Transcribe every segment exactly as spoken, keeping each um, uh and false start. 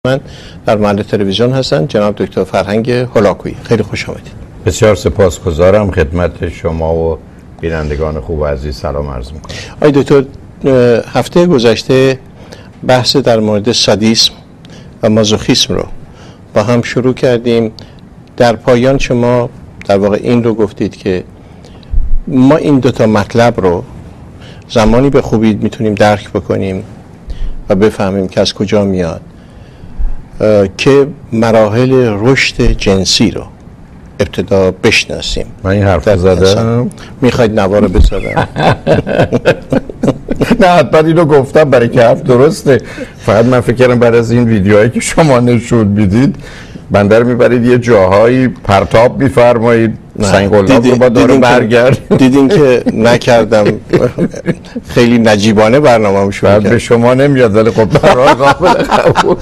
من در محل تلویزیون هستن جناب دکتر فرهنگ هولاکویی. خیلی خوش آمدید. بسیار سپاسگزارم. خدمت شما و بینندگان خوب و عزیز سلام عرض میکنم. آقای دکتر، هفته گذشته بحث در مورد سادیسم و مازوخیسم رو با هم شروع کردیم. در پایان شما در واقع این رو گفتید که ما این دوتا مطلب رو زمانی به خوبی میتونیم درک بکنیم و بفهمیم که از کجا میاد که مراحل رشد جنسی رو ابتدا بشناسیم. من این حرف زدم؟ میخواید نوا رو بذارم؟ نه حتما اینو گفتم برای که حرف درسته. فقط من فکر کردم بعد از این ویدیوهایی که شما نشون میدید بنده رو میبرید یه جاهایی پرتاب میفرمایید، سنگ قلاب رو با داره برگرد. دیدین که نکردم، خیلی نجیبانه برنامه رو شروع کرد. به شما نمیاد ولی خب برای قابل قبول.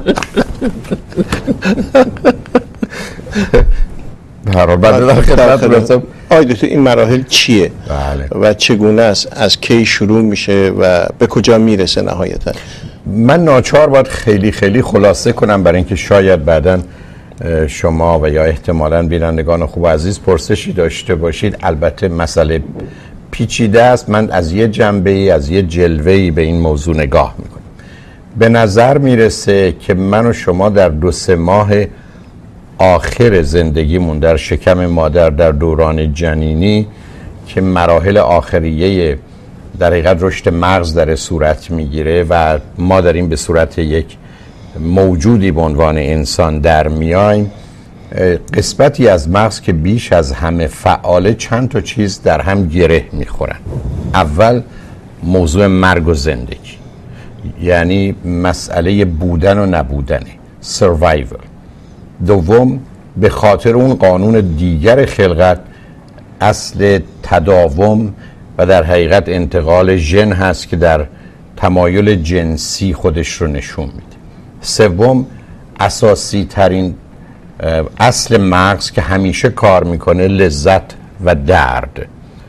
برای بعد در خدمت برسم. آقای دکتر این مراحل چیه؟ بله. و چگونه است؟ از کی شروع میشه و به کجا میرسه نهایتا؟ من ناچار باید خیلی خیلی خلاصه کنم برای اینکه شاید بعداً شما و یا احتمالاً بینندگان خوب عزیز پرسشی داشته باشید. البته مسئله پیچیده است. من از یه جنبه‌ای از یه جلوه‌ای به این موضوع نگاه میکنم. به نظر میرسه که من و شما در دو سه ماه آخر زندگیمون در شکم مادر در دوران جنینی که مراحل آخریه در حقیقت رشد مغز در صورت میگیره و ما داریم به صورت یک موجودی به عنوان انسان در میایم، قسمتی از مغز که بیش از همه فعاله چند تا چیز در هم گره میخورن. اول موضوع مرگ و زندگی، یعنی مسئله بودن و نبودنه، survival. دوم به خاطر اون قانون دیگر خلقت اصل تداوم و در حقیقت انتقال ژن هست که در تمایل جنسی خودش رو نشون میده. سوم اساسی ترین اصل مغز که همیشه کار میکنه لذت و درد.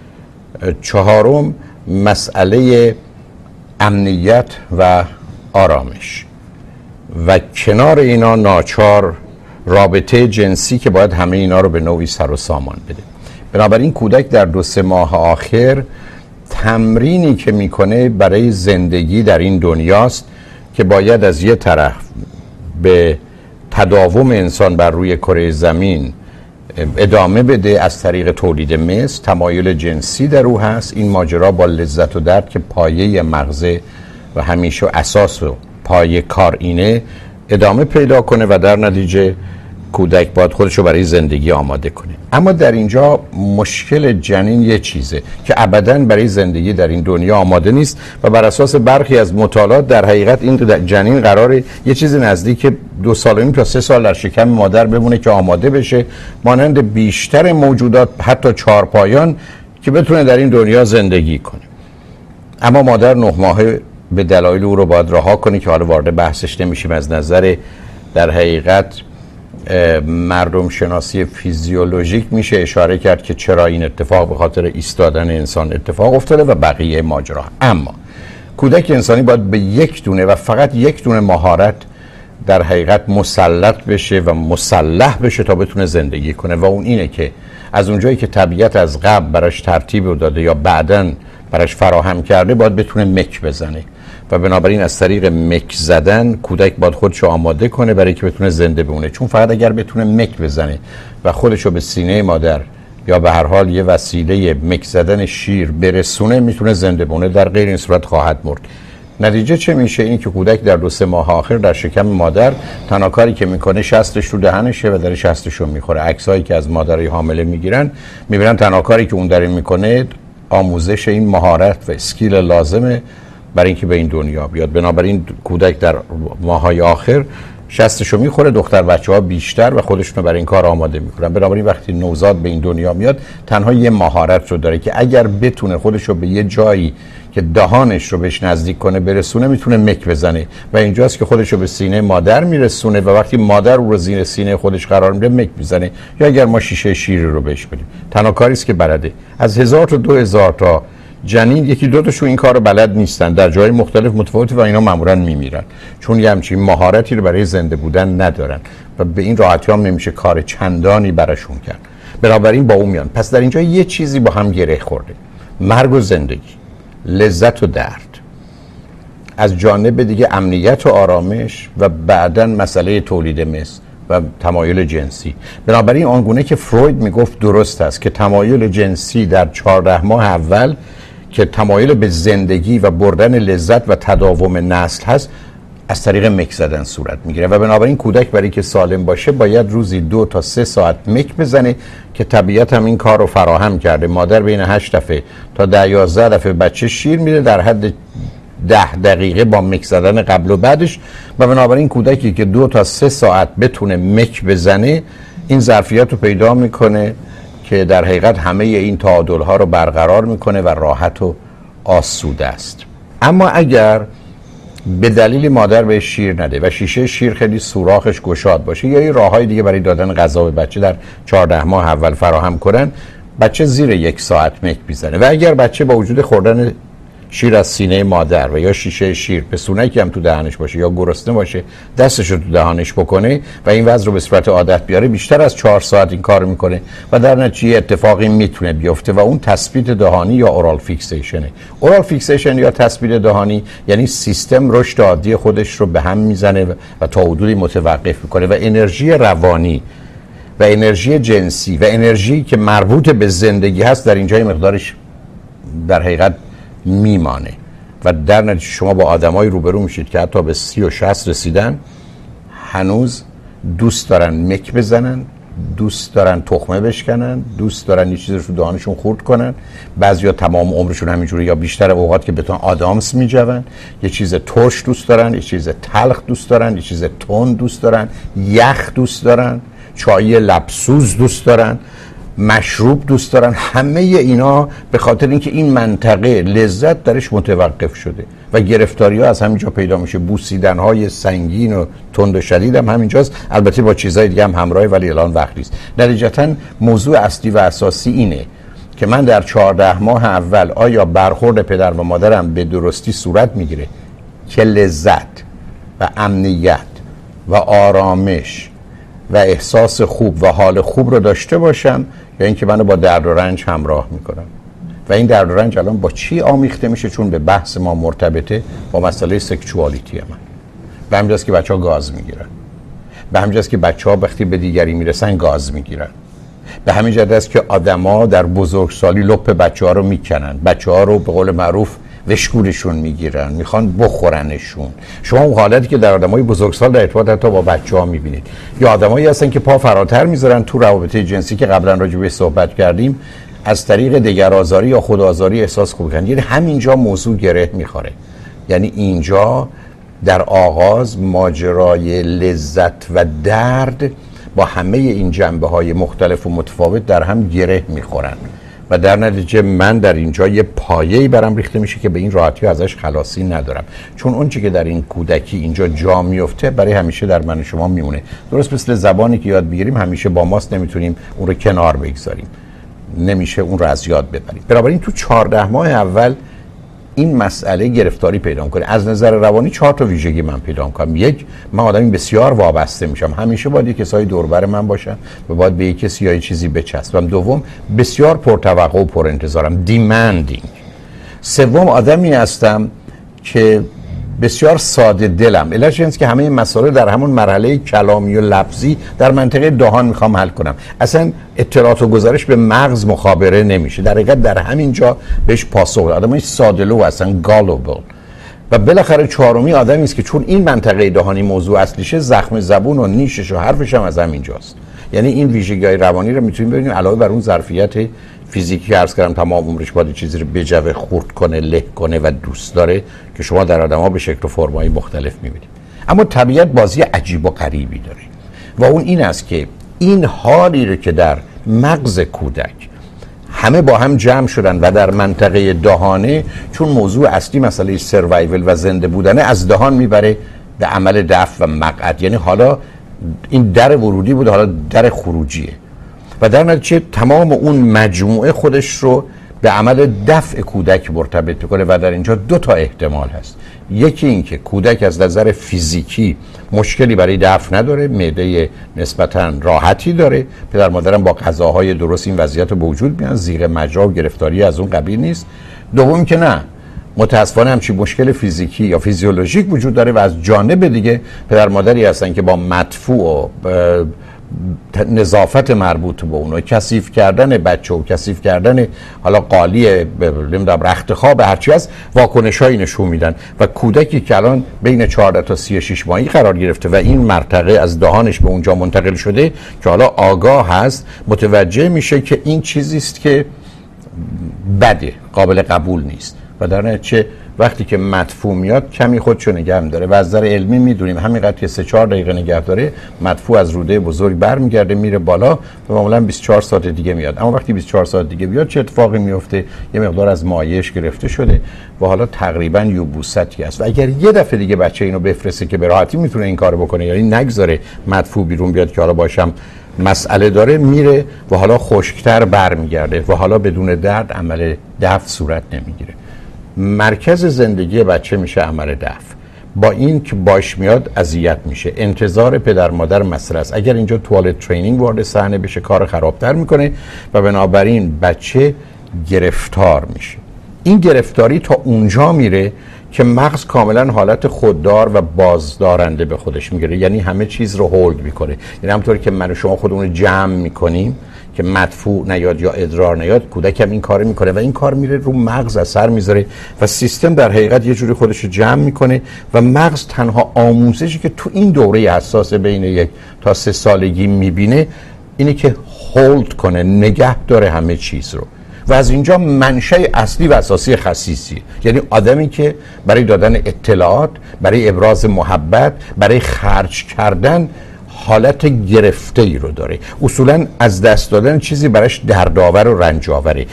چهارم مسئله امنیت و آرامش و کنار اینا ناچار رابطه جنسی که باید همه اینا رو به نوعی سر و سامان بده. بنابراین کودک در دو سه ماه آخر تمرینی که میکنه برای زندگی در این دنیاست که باید از یه طرف به تداوم انسان بر روی کره زمین ادامه بده از طریق تولید مثل، تمایل جنسی در او هست. این ماجرا با لذت و درد که پایه مغزه و همیشه اساس و پایه کار اینه ادامه پیدا کنه و در نتیجه کودک باید خودشو برای زندگی آماده کنه. اما در اینجا مشکل جنین یه چیزه که ابداً برای زندگی در این دنیا آماده نیست و بر اساس برخی از مطالعات در حقیقت این جنین قراره یه چیز نزدیک دو سال و نیم تا سه سال در شکم مادر بمونه که آماده بشه، مانند بیشتر موجودات حتی چهارپایان، که بتونه در این دنیا زندگی کنه. اما مادر نه ماهه به دلایل او رو باید رها کنه که حالا وارد بحثش نمیشیم. از نظر در حقیقت مردم شناسی فیزیولوژیک میشه اشاره کرد که چرا این اتفاق به خاطر ایستادن انسان اتفاق افتاده و بقیه ماجرا. اما کودک انسانی باید به یک دونه و فقط یک دونه مهارت در حقیقت مسلط بشه و مسلح بشه تا بتونه زندگی کنه و اون اینه که از اونجایی که طبیعت از قبل براش ترتیب داده یا بعداً براش فراهم کرده باید بتونه مک بزنه و بنابراین از طریق مک زدن کودک باید خودشو آماده کنه برای که بتونه زنده بمونه. چون فقط اگر بتونه مک بزنه و خودشو به سینه مادر یا به هر حال یه وسیله مک زدن شیر برسونه میتونه زنده بمونه، در غیر این صورت خواهد مرد. نتیجه چه میشه؟ این که کودک در دو سه ماه آخر در شکم مادر تنها کاری که میکنه شستش رو دهنشه و داره شستش رو میخوره. عکسایی که از مادرای حامله میگیرن میبینن تنها کاری که اون داره میکنه آموزش این مهارت و اسکیل لازمه برای اینکه به این دنیا بیاد. بنابراین کودک در ماهای آخر شستشو میخوره، دختر بچه‌ها بیشتر و خودشونو برای این کار آماده میکنن. بنابراین وقتی نوزاد به این دنیا میاد تنها یه مهارت رو داره که اگر بتونه خودشو به یه جایی که دهانش رو بهش نزدیک کنه برسونه میتونه مک بزنه و اینجاست که خودشو به سینه مادر میرسونه و وقتی مادر او رو زیر سینه خودش قرار میده مک میزنه. یا اگر ما شیشه شیر رو بهش بدیم تنها کاری است که بلده. از هزار تا دو هزار تا جنین یکی دو تاشون این کارو بلد نیستن، در جای مختلف متفاوته و اینا معمولا میمیرن چون یه همچین مهارتی رو برای زنده بودن ندارن و به این راحتی هم نمیشه کار چندانی براشون کرد. بنابراین با اون میان. پس در اینجا یه چیزی با هم گره خورده، مرگ و زندگی، لذت و درد، از جانب دیگه امنیت و آرامش و بعداً مسئله تولید مثل و تمایل جنسی. بنابراین آنگونه که فروید میگفت درست است که تمایل جنسی در چهارده ماه اول که تمایل به زندگی و بردن لذت و تداوم نسل هست از طریق مک زدن صورت میگیره و بنابراین کودک برای که سالم باشه باید روزی دو تا سه ساعت مک بزنه که طبیعت هم این کار رو فراهم کرده. مادر بین هشت دفعه تا ده یازده دفعه بچه شیر میده در حد ده دقیقه با مک زدن قبل و بعدش و بنابراین کودکی که دو تا سه ساعت بتونه مک بزنه این ظرفیت رو پیدا میکنه که در حقیقت همه این تعادل ها رو برقرار میکنه و راحت و آسوده است. اما اگر به دلیل مادر به شیر نده و شیشه شیر خیلی سوراخش گشاد باشه یا این راههای دیگه برای دادن غذا به بچه در چهارده ماه اول فراهم کنن، بچه زیر یک ساعت مک میزنه و اگر بچه با وجود خوردن شیر از سینه مادر و یا شیشه شیر پسونکی هم تو دهنش باشه یا گرسنه باشه دستش رو تو دهانش بکنه و این وضع رو به صورت عادت بیاره، بیشتر از چهار ساعت این کار میکنه و در نتیجه اتفاقی میتونه بیفته و اون تثبیت دهانی یا اورال فیکسیشنه. اورال فیکسیشن یا تثبیت دهانی یعنی سیستم رشد عادی خودش رو به هم میزنه و تا حدودی متوقف میکنه و انرژی روانی و انرژی جنسی و انرژی که مربوط به زندگی هست در اینجای مقدارش در حقیقت میمانه و در نتیجه شما با آدمایی روبرو میشید که حتی به سی و شصت رسیدن هنوز دوست دارن مک بزنن، دوست دارن تخمه بشکنن، دوست دارن یه چیزی رو تو دهانشون خورد کنن، بعضیا تمام عمرشون همینجوری یا بیشتر اوقات که بتون آدامس میجون، یه چیز ترش دوست دارن، یه چیز تلخ دوست دارن، یه چیز تند دوست دارن، یخ دوست دارن، چای لبسوز دوست دارن، مشروب دوست دارن. همه اینا به خاطر اینکه این منطقه لذت درش متوقف شده و گرفتاری ها از همینجا پیدا میشه. بوسیدن های سنگین و تند و شدید هم همینجاست، البته با چیزهای دیگه هم همراهه ولی الان وقت نیست. نتیجتاً موضوع اصلی و اساسی اینه که من در چهارده ماه اول آیا برخورد پدر و مادرم به درستی صورت میگیره که لذت و امنیت و آرامش و احساس خوب و حال خوب رو داشته باشم یا اینکه منو با درد و رنج همراه میکنم و این درد و رنج الان با چی آمیخته میشه؟ چون به بحث ما مرتبطه با مسئله سکشوالیتی من. به همینجاست که بچه ها گاز میگیرن، به همینجاست که بچه ها وقتی به دیگری میرسن گاز میگیرن، به همین جهت است که آدما در بزرگسالی لپ بچه ها رو میکنن، بچه ها رو به قول معروف وشگورشون میگیرن، میخوان بخورنشون. شما اون حالتی که در آدمای بزرگسال در ارتباط حتی با بچه‌ها میبینید یا آدمایی هستن که پا فراتر میذارن تو روابط جنسی که قبلا راجع بهش صحبت کردیم، از طریق دگرآزاری یا خودآزاری احساس خوب کردن. یعنی همینجا موضوع گره میخوره. یعنی اینجا در آغاز ماجرای لذت و درد با همه این جنبه‌های مختلف و متفاوت در هم گره میخورن و در نتیجه من در اینجا یه پایه‌ای برام ریخته میشه که به این راحتی ازش خلاصی ندارم، چون اون چیزی که در این کودکی اینجا جا میفته برای همیشه در من و شما میمونه. درست مثل زبانی که یاد بگیریم همیشه با ماست، نمیتونیم اون رو کنار بگذاریم، نمیشه اون رو از یاد ببریم. بنابراین تو چهارده ماه اول این مسئله گرفتاری پیدا کنه. از نظر روانی چهار تا ویژگی من پیدا کنم. یک، من آدمی بسیار وابسته میشم، همیشه باید یک کسای دور بر من باشن و باید به یک کسی یا چیزی بچسبم. دوم، بسیار پرتوقع و پرانتظارم، دیمندینگ. سوم، آدمی هستم که بسیار ساده دلم، علتش اینه که همه این مسائل در همون مرحله کلامی و لفظی در منطقه دهان میخوام حل کنم. اصلا اطلاعات و گزارش به مغز مخابره نمیشه، در حقیقت در همین جا بهش پاسخ بده. آدمای ساده‌لو هستن، گالوبل. و بالاخره چهارمی آدمی است که چون این منطقه دهانی موضوع اصلیشه، زخم زبون و نیشش و حرفش هم از همینجاست. یعنی این ویژگی‌های روانی رو میتونیم ببینیم علاوه بر اون ظرفیت فیزیکی عرض کردم تمام عمرش باید چیزی رو بجوه، خورد کنه، له کنه و دوست داره که شما در آدم‌ها به شکل و فرم‌های مختلف می‌بینید. اما طبیعت بازی عجیب و غریبی داره و اون این است که این حالی رو که در مغز کودک همه با هم جمع شدن و در منطقه دهانه، چون موضوع اصلی مسئله سروایول و زنده بودنه، از دهان میبره به عمل دفع و مقعد. یعنی حالا این در ورودی بود، حالا در خروجیه و در نتیجه تمام اون مجموعه خودش رو به عمل دفع کودک مرتبط میکنه و در اینجا دو تا احتمال هست. یکی این که کودک از نظر فیزیکی مشکلی برای دفع نداره، معده نسبتاً راحتی داره، پدر مادرم با غذاهای درست این وضعیت رو به وجود میان، زیر مجرا و گرفتاری از اون قبیل نیست. دوم که نه، متاسفانه همچین مشکل فیزیکی یا فیزیولوژیک وجود داره و از جانب دیگه پدر مادری هستن که با مدفوع و نظافت مربوط به اون و کثیف کردن بچه و کثیف کردن حالا قالی نمیدونم رخت خواب هرچی هست واکنشایی نشون میدن و کودکی که الان بین چهارده تا سی و شش ماهی قرار گرفته و این مرتقه از دهانش به اونجا منتقل شده که حالا آگاه هست، متوجه میشه که این چیزی است که بده، قابل قبول نیست و در نتیجه وقتی که مدفوع میاد کمی خودشو نگه می‌داره و از نظر علمی میدونیم همینقدر که سه چهار دقیقه نگه داره مدفوع از روده بزرگ برمیگرده میره بالا و معمولا بیست و چهار ساعت دیگه میاد. اما وقتی بیست و چهار ساعت دیگه بیاد چه اتفاقی میفته؟ یه مقدار از مایعش گرفته شده و حالا تقریبا یبوستی است و اگر یه دفعه دیگه بچه اینو بفرسته که به راحتی میتونه این کارو بکنه، یعنی نگذاره مدفوع بیرون بیاد که حالا باشم مسئله داره، میره و حالا خشکتر برمیگرده و حالا بدون درد عمل دفع صورت نمیگیره. مرکز زندگی بچه میشه عمل دفع. با این که باش میاد اذیت میشه، انتظار پدر مادر مسئله است. اگر اینجا توالت ترینینگ وارد صحنه بشه کار خرابتر میکنه و بنابراین بچه گرفتار میشه. این گرفتاری تا اونجا میره که مغز کاملا حالت خوددار و بازدارنده به خودش میگیره، یعنی همه چیز رو هولد میکنه. یعنی همونطور که من و شما خودمون جمع میکنیم که مدفوع نیاد یا ادرار نیاد، کودک هم این کار میکنه و این کار میره رو مغز اثر میذاره و سیستم در حقیقت یه جوری خودش رو جمع میکنه و مغز تنها آموزشی که تو این دوره حساس بین یک تا سه سالگی میبینه اینه که هولد کنه، نگه داره همه چیز رو و از اینجا منشأ اصلی و اساسی خسیسی، یعنی آدمی که برای دادن اطلاعات، برای ابراز محبت، برای خرج کردن حالت گرفته ای رو داره. اصولا از دست دادن چیزی براش دردآور و رنجاوره،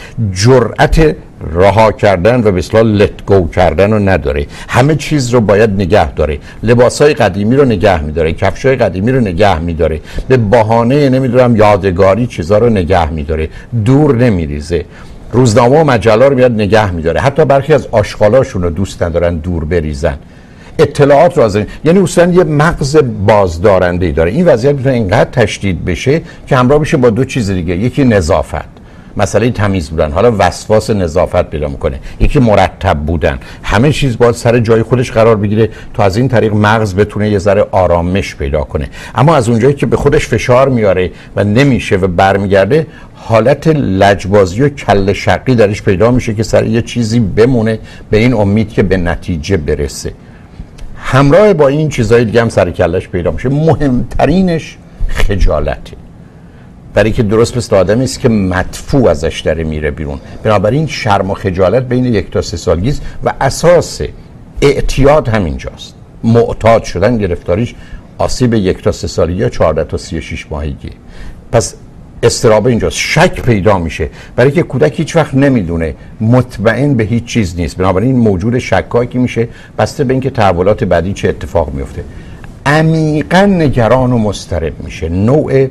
جرأت رها کردن و به اصطلاح لت گو کردن رو نداره. همه چیز رو باید نگه داره، لباسای قدیمی رو نگه میداره، کفشای قدیمی رو نگه میداره، به بهانه نمیدونم یادگاری چیزا رو نگه میداره، دور نمیریزه، روزنامه و مجله رو میاد نگه میداره. حتی برخی از آشغالاشون رو دوست ندارن دور بریزن. اطلاعات رو از این، یعنی اصلا یه مغز بازدارنده ای داره. این وضعیت میتونه اینقدر تشدید بشه که همراه بشه با دو چیز دیگه، یکی نظافت، مسئله تمیز بودن، حالا وسواس نظافت پیدا میکنه، یکی مرتب بودن، همه چیز باید سر جای خودش قرار بگیره تا از این طریق مغز بتونه یه ذره آرامش پیدا کنه. اما از اونجایی که به خودش فشار میاره و نمیشه و برمیگرده، حالت لجبازی و کله شقی درش پیدا میشه که سر یه چیزی بمونه به این امید که به نتیجه برسه. همراه با این چیزهای دیگه هم سر کلش پیدا میشه. مهمترینش خجالته، برای که درست مثل آدمی است که مدفوع ازش داره میره بیرون. بنابراین شرم و خجالت بین یک تا سه سالگی است و اساس اعتیاد همینجاست. معتاد شدن گرفتاریش آسیب یک تا سه سالگی یا چهارده تا سی و شش ماهگی. پس استراب اینجاست، شک پیدا میشه برای که کودک هیچ وقت نمیدونه، مطمئن به هیچ چیز نیست. بنابراین موجود شکاکی میشه بسته به اینکه تحولات بعدی چه اتفاق میفته. عمیقا نگران و مضطرب میشه. نوع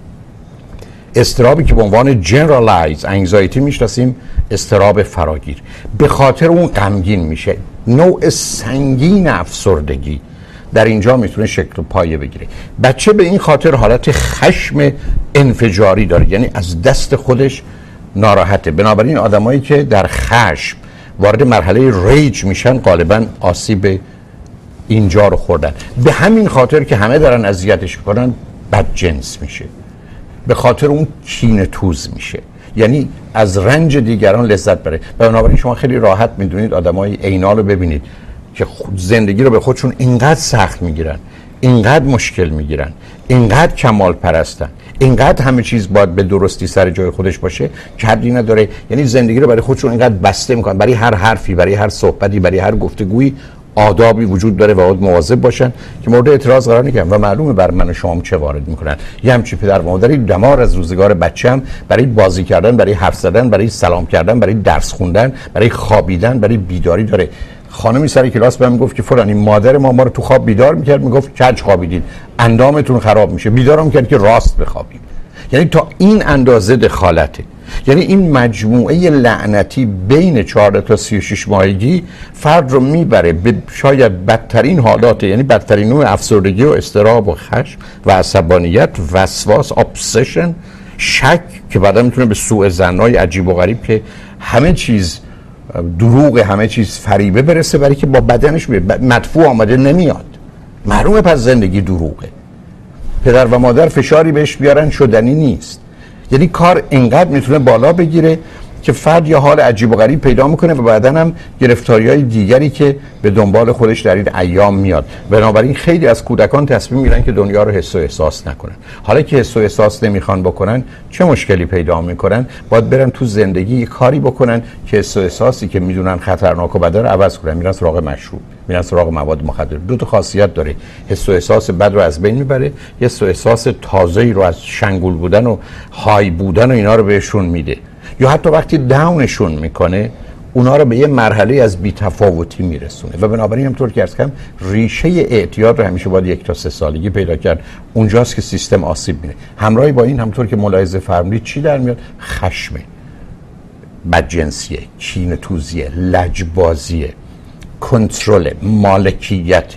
استرابی که به عنوان generalized anxiety میشناسیم، استراب فراگیر، به خاطر اون غمگین میشه. نوع سنگین افسردگی در اینجا میتونه شکل و پایه بگیره. بچه به این خاطر حالت خشم انفجاری داره، یعنی از دست خودش ناراحته. بنابراین آدمایی که در خشم وارد مرحله ریج میشن غالبا آسیب اینجا رو خوردن. به همین خاطر که همه دارن اذیتش میکنن بدجنس میشه، به خاطر اون کینه توز میشه، یعنی از رنج دیگران لذت بره. بنابراین شما خیلی راحت میدونید آدمای عینا رو ببینید که زندگی رو به خودشون اینقدر سخت میگیرن، اینقدر مشکل میگیرن، اینقدر کمال پرستن، اینقدر همه چیز باید به درستی سر جای خودش باشه که حدی نداره. یعنی زندگی رو برای خودشون اینقدر بسته میکنن، برای هر حرفی، برای هر صحبتی، برای هر گفتگویی آدابی وجود داره و باید مواظب باشن که مورد اعتراض قرار نگیرن و معلومه بر من و شما چه وارد میکنن. یه همچین پدر مادری دمار از روزگار بچه‌ام برای بازی کردن، برای حرف زدن، برای سلام کردن، برای درس خوندن، برای خوابیدن، برای بیداری داره. خانمی سر کلاس بهم گفت که فلانی مادر ما ما رو تو خواب بیدار میکرد، میگفت کج خوابیدین، اندامتون خراب میشه، بیدارم کرد که راست بخوابید. یعنی تا این اندازه دخالته. یعنی این مجموعه لعنتی بین چهارده تا سی و شش ماهگی فرد رو میبره به شاید بدترین حالات، یعنی بدترین نوع افسردگی و اضطراب و خشم و عصبانیت، وسواس، ابسشن، شک که بعدا میتونه به سوء ظن‌های عجیب و غریب که همه چیز دروغ، همه چیز فریبه برسه، برای که با بدنش مدفوع آمده نمیاد. معلومه پس زندگی دروغه. پدر و مادر فشاری بهش بیارن شدنی نیست. یعنی کار اینقدر میتونه بالا بگیره که فرد یه حال عجیب و غریب پیدا میکنه و بعدن هم گرفتاری‌های دیگری که به دنبال خودش در این ایام میاد. بنابراین خیلی از کودکان تصمیم میگیرن که دنیا رو حس و احساس نکنن. حالا که حس و احساس نمیخوان بکنن، چه مشکلی پیدا میکنن؟ باید برن تو زندگی یه کاری بکنن که حس و احساسی که میدونن خطرناک و بده رو عوض کنن. میرن سراغ مشروب، میرن سراغ مواد مخدر. دو تا خاصیت داره: حس و احساس بد رو از بین میبره، حس و احساس تازه‌ای رو از شنگول بودن و های بودن و اینا رو بهشون میده. یا حتی وقتی داونشون میکنه اونا رو به یه مرحله از بی‌تفاوتی میرسونه. و بنابراین همطور که عرض کردم ریشه اعتیاد رو همیشه باید یک تا سه سالگی پیدا کرد. اونجاست که سیستم آسیب می‌بینه. همراه با این همطور که ملاحظه فرمودید چی در میاد؟ خشمه، بدجنسیه، کینه‌توزیه، لجبازیه، کنترل، مالکیت،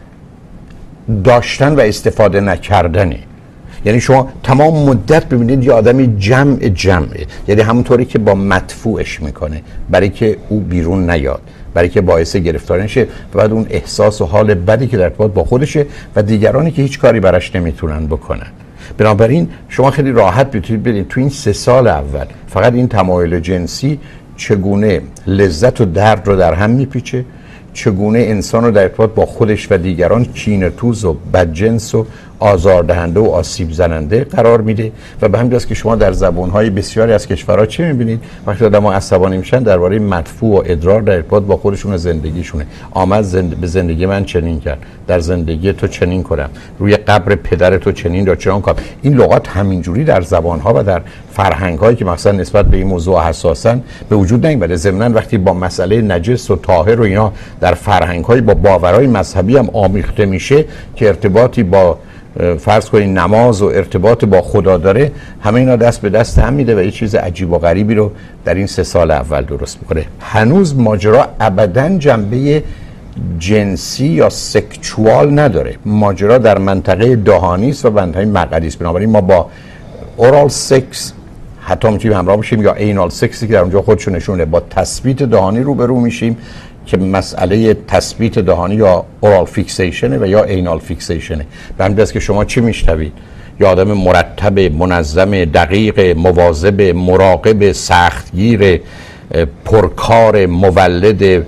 داشتن و استفاده نکردنه. یعنی شما تمام مدت ببینید یه آدمی جمع جمعه، یعنی همونطوری که با مدفوعش میکنه برای که او بیرون نیاد، برای که باعث گرفتاری نشه و بعد اون احساس و حال بدی که در ارتباط با خودشه و دیگرانی که هیچ کاری براش نمیتونن بکنن. بنابراین شما خیلی راحت میتونید ببینید تو این سه سال اول فقط این تمایل جنسی چگونه لذت و درد رو در هم میپیچه، چگونه انسان رو در ارتباط با خودش و دیگران کینه‌توز و بدجنس و آزاردهنده و آسیب زننده قرار میده. و به همین جاست که شما در زبان‌های بسیاری از کشورها چه می‌بینید؟ وقتی آدم‌ها عصبانی میشن درباره مدفوع و ادرار در ارتباط با خودشون و زندگیشونه. آمد زند... به زندگی من چنین کرد، در زندگی تو چنین کنم، روی قبر پدر تو چنین را چنان کنم. این لغات همینجوری در زبان‌ها و در فرهنگ‌هایی که مثلا نسبت به این موضوع حساسن به وجود نمیاد. ضمناً وقتی با مسئله نجس و طاهر و اینا در فرهنگ‌های با باورهای مذهبی هم آمیخته میشه که ارتباطی با فرض کنید نماز و ارتباط با خدا داره، همه اینا دست به دست هم میده و یه چیز عجیب و غریبی رو در این سه سال اول درست میکنه. هنوز ماجرا ابداً جنبه جنسی یا سکشوال نداره. ماجرا در منطقه دهانی است و منطقه مقعدی است. بنابراین ما با اورال سکس حتی میتونیم همراه بشیم یا اینال سکسی که در اونجا خودشون نشونه، با تثبیت دهانی روبرو میشیم که مسئله تثبیت دهانی یا اورال فیکسیشنه و یا اینال فیکسیشنه. به همین دست که شما چی میشنوید؟ یا آدم مرتب، منظم، دقیق، مواظب، مراقب، سختگیر، پرکار، مولد،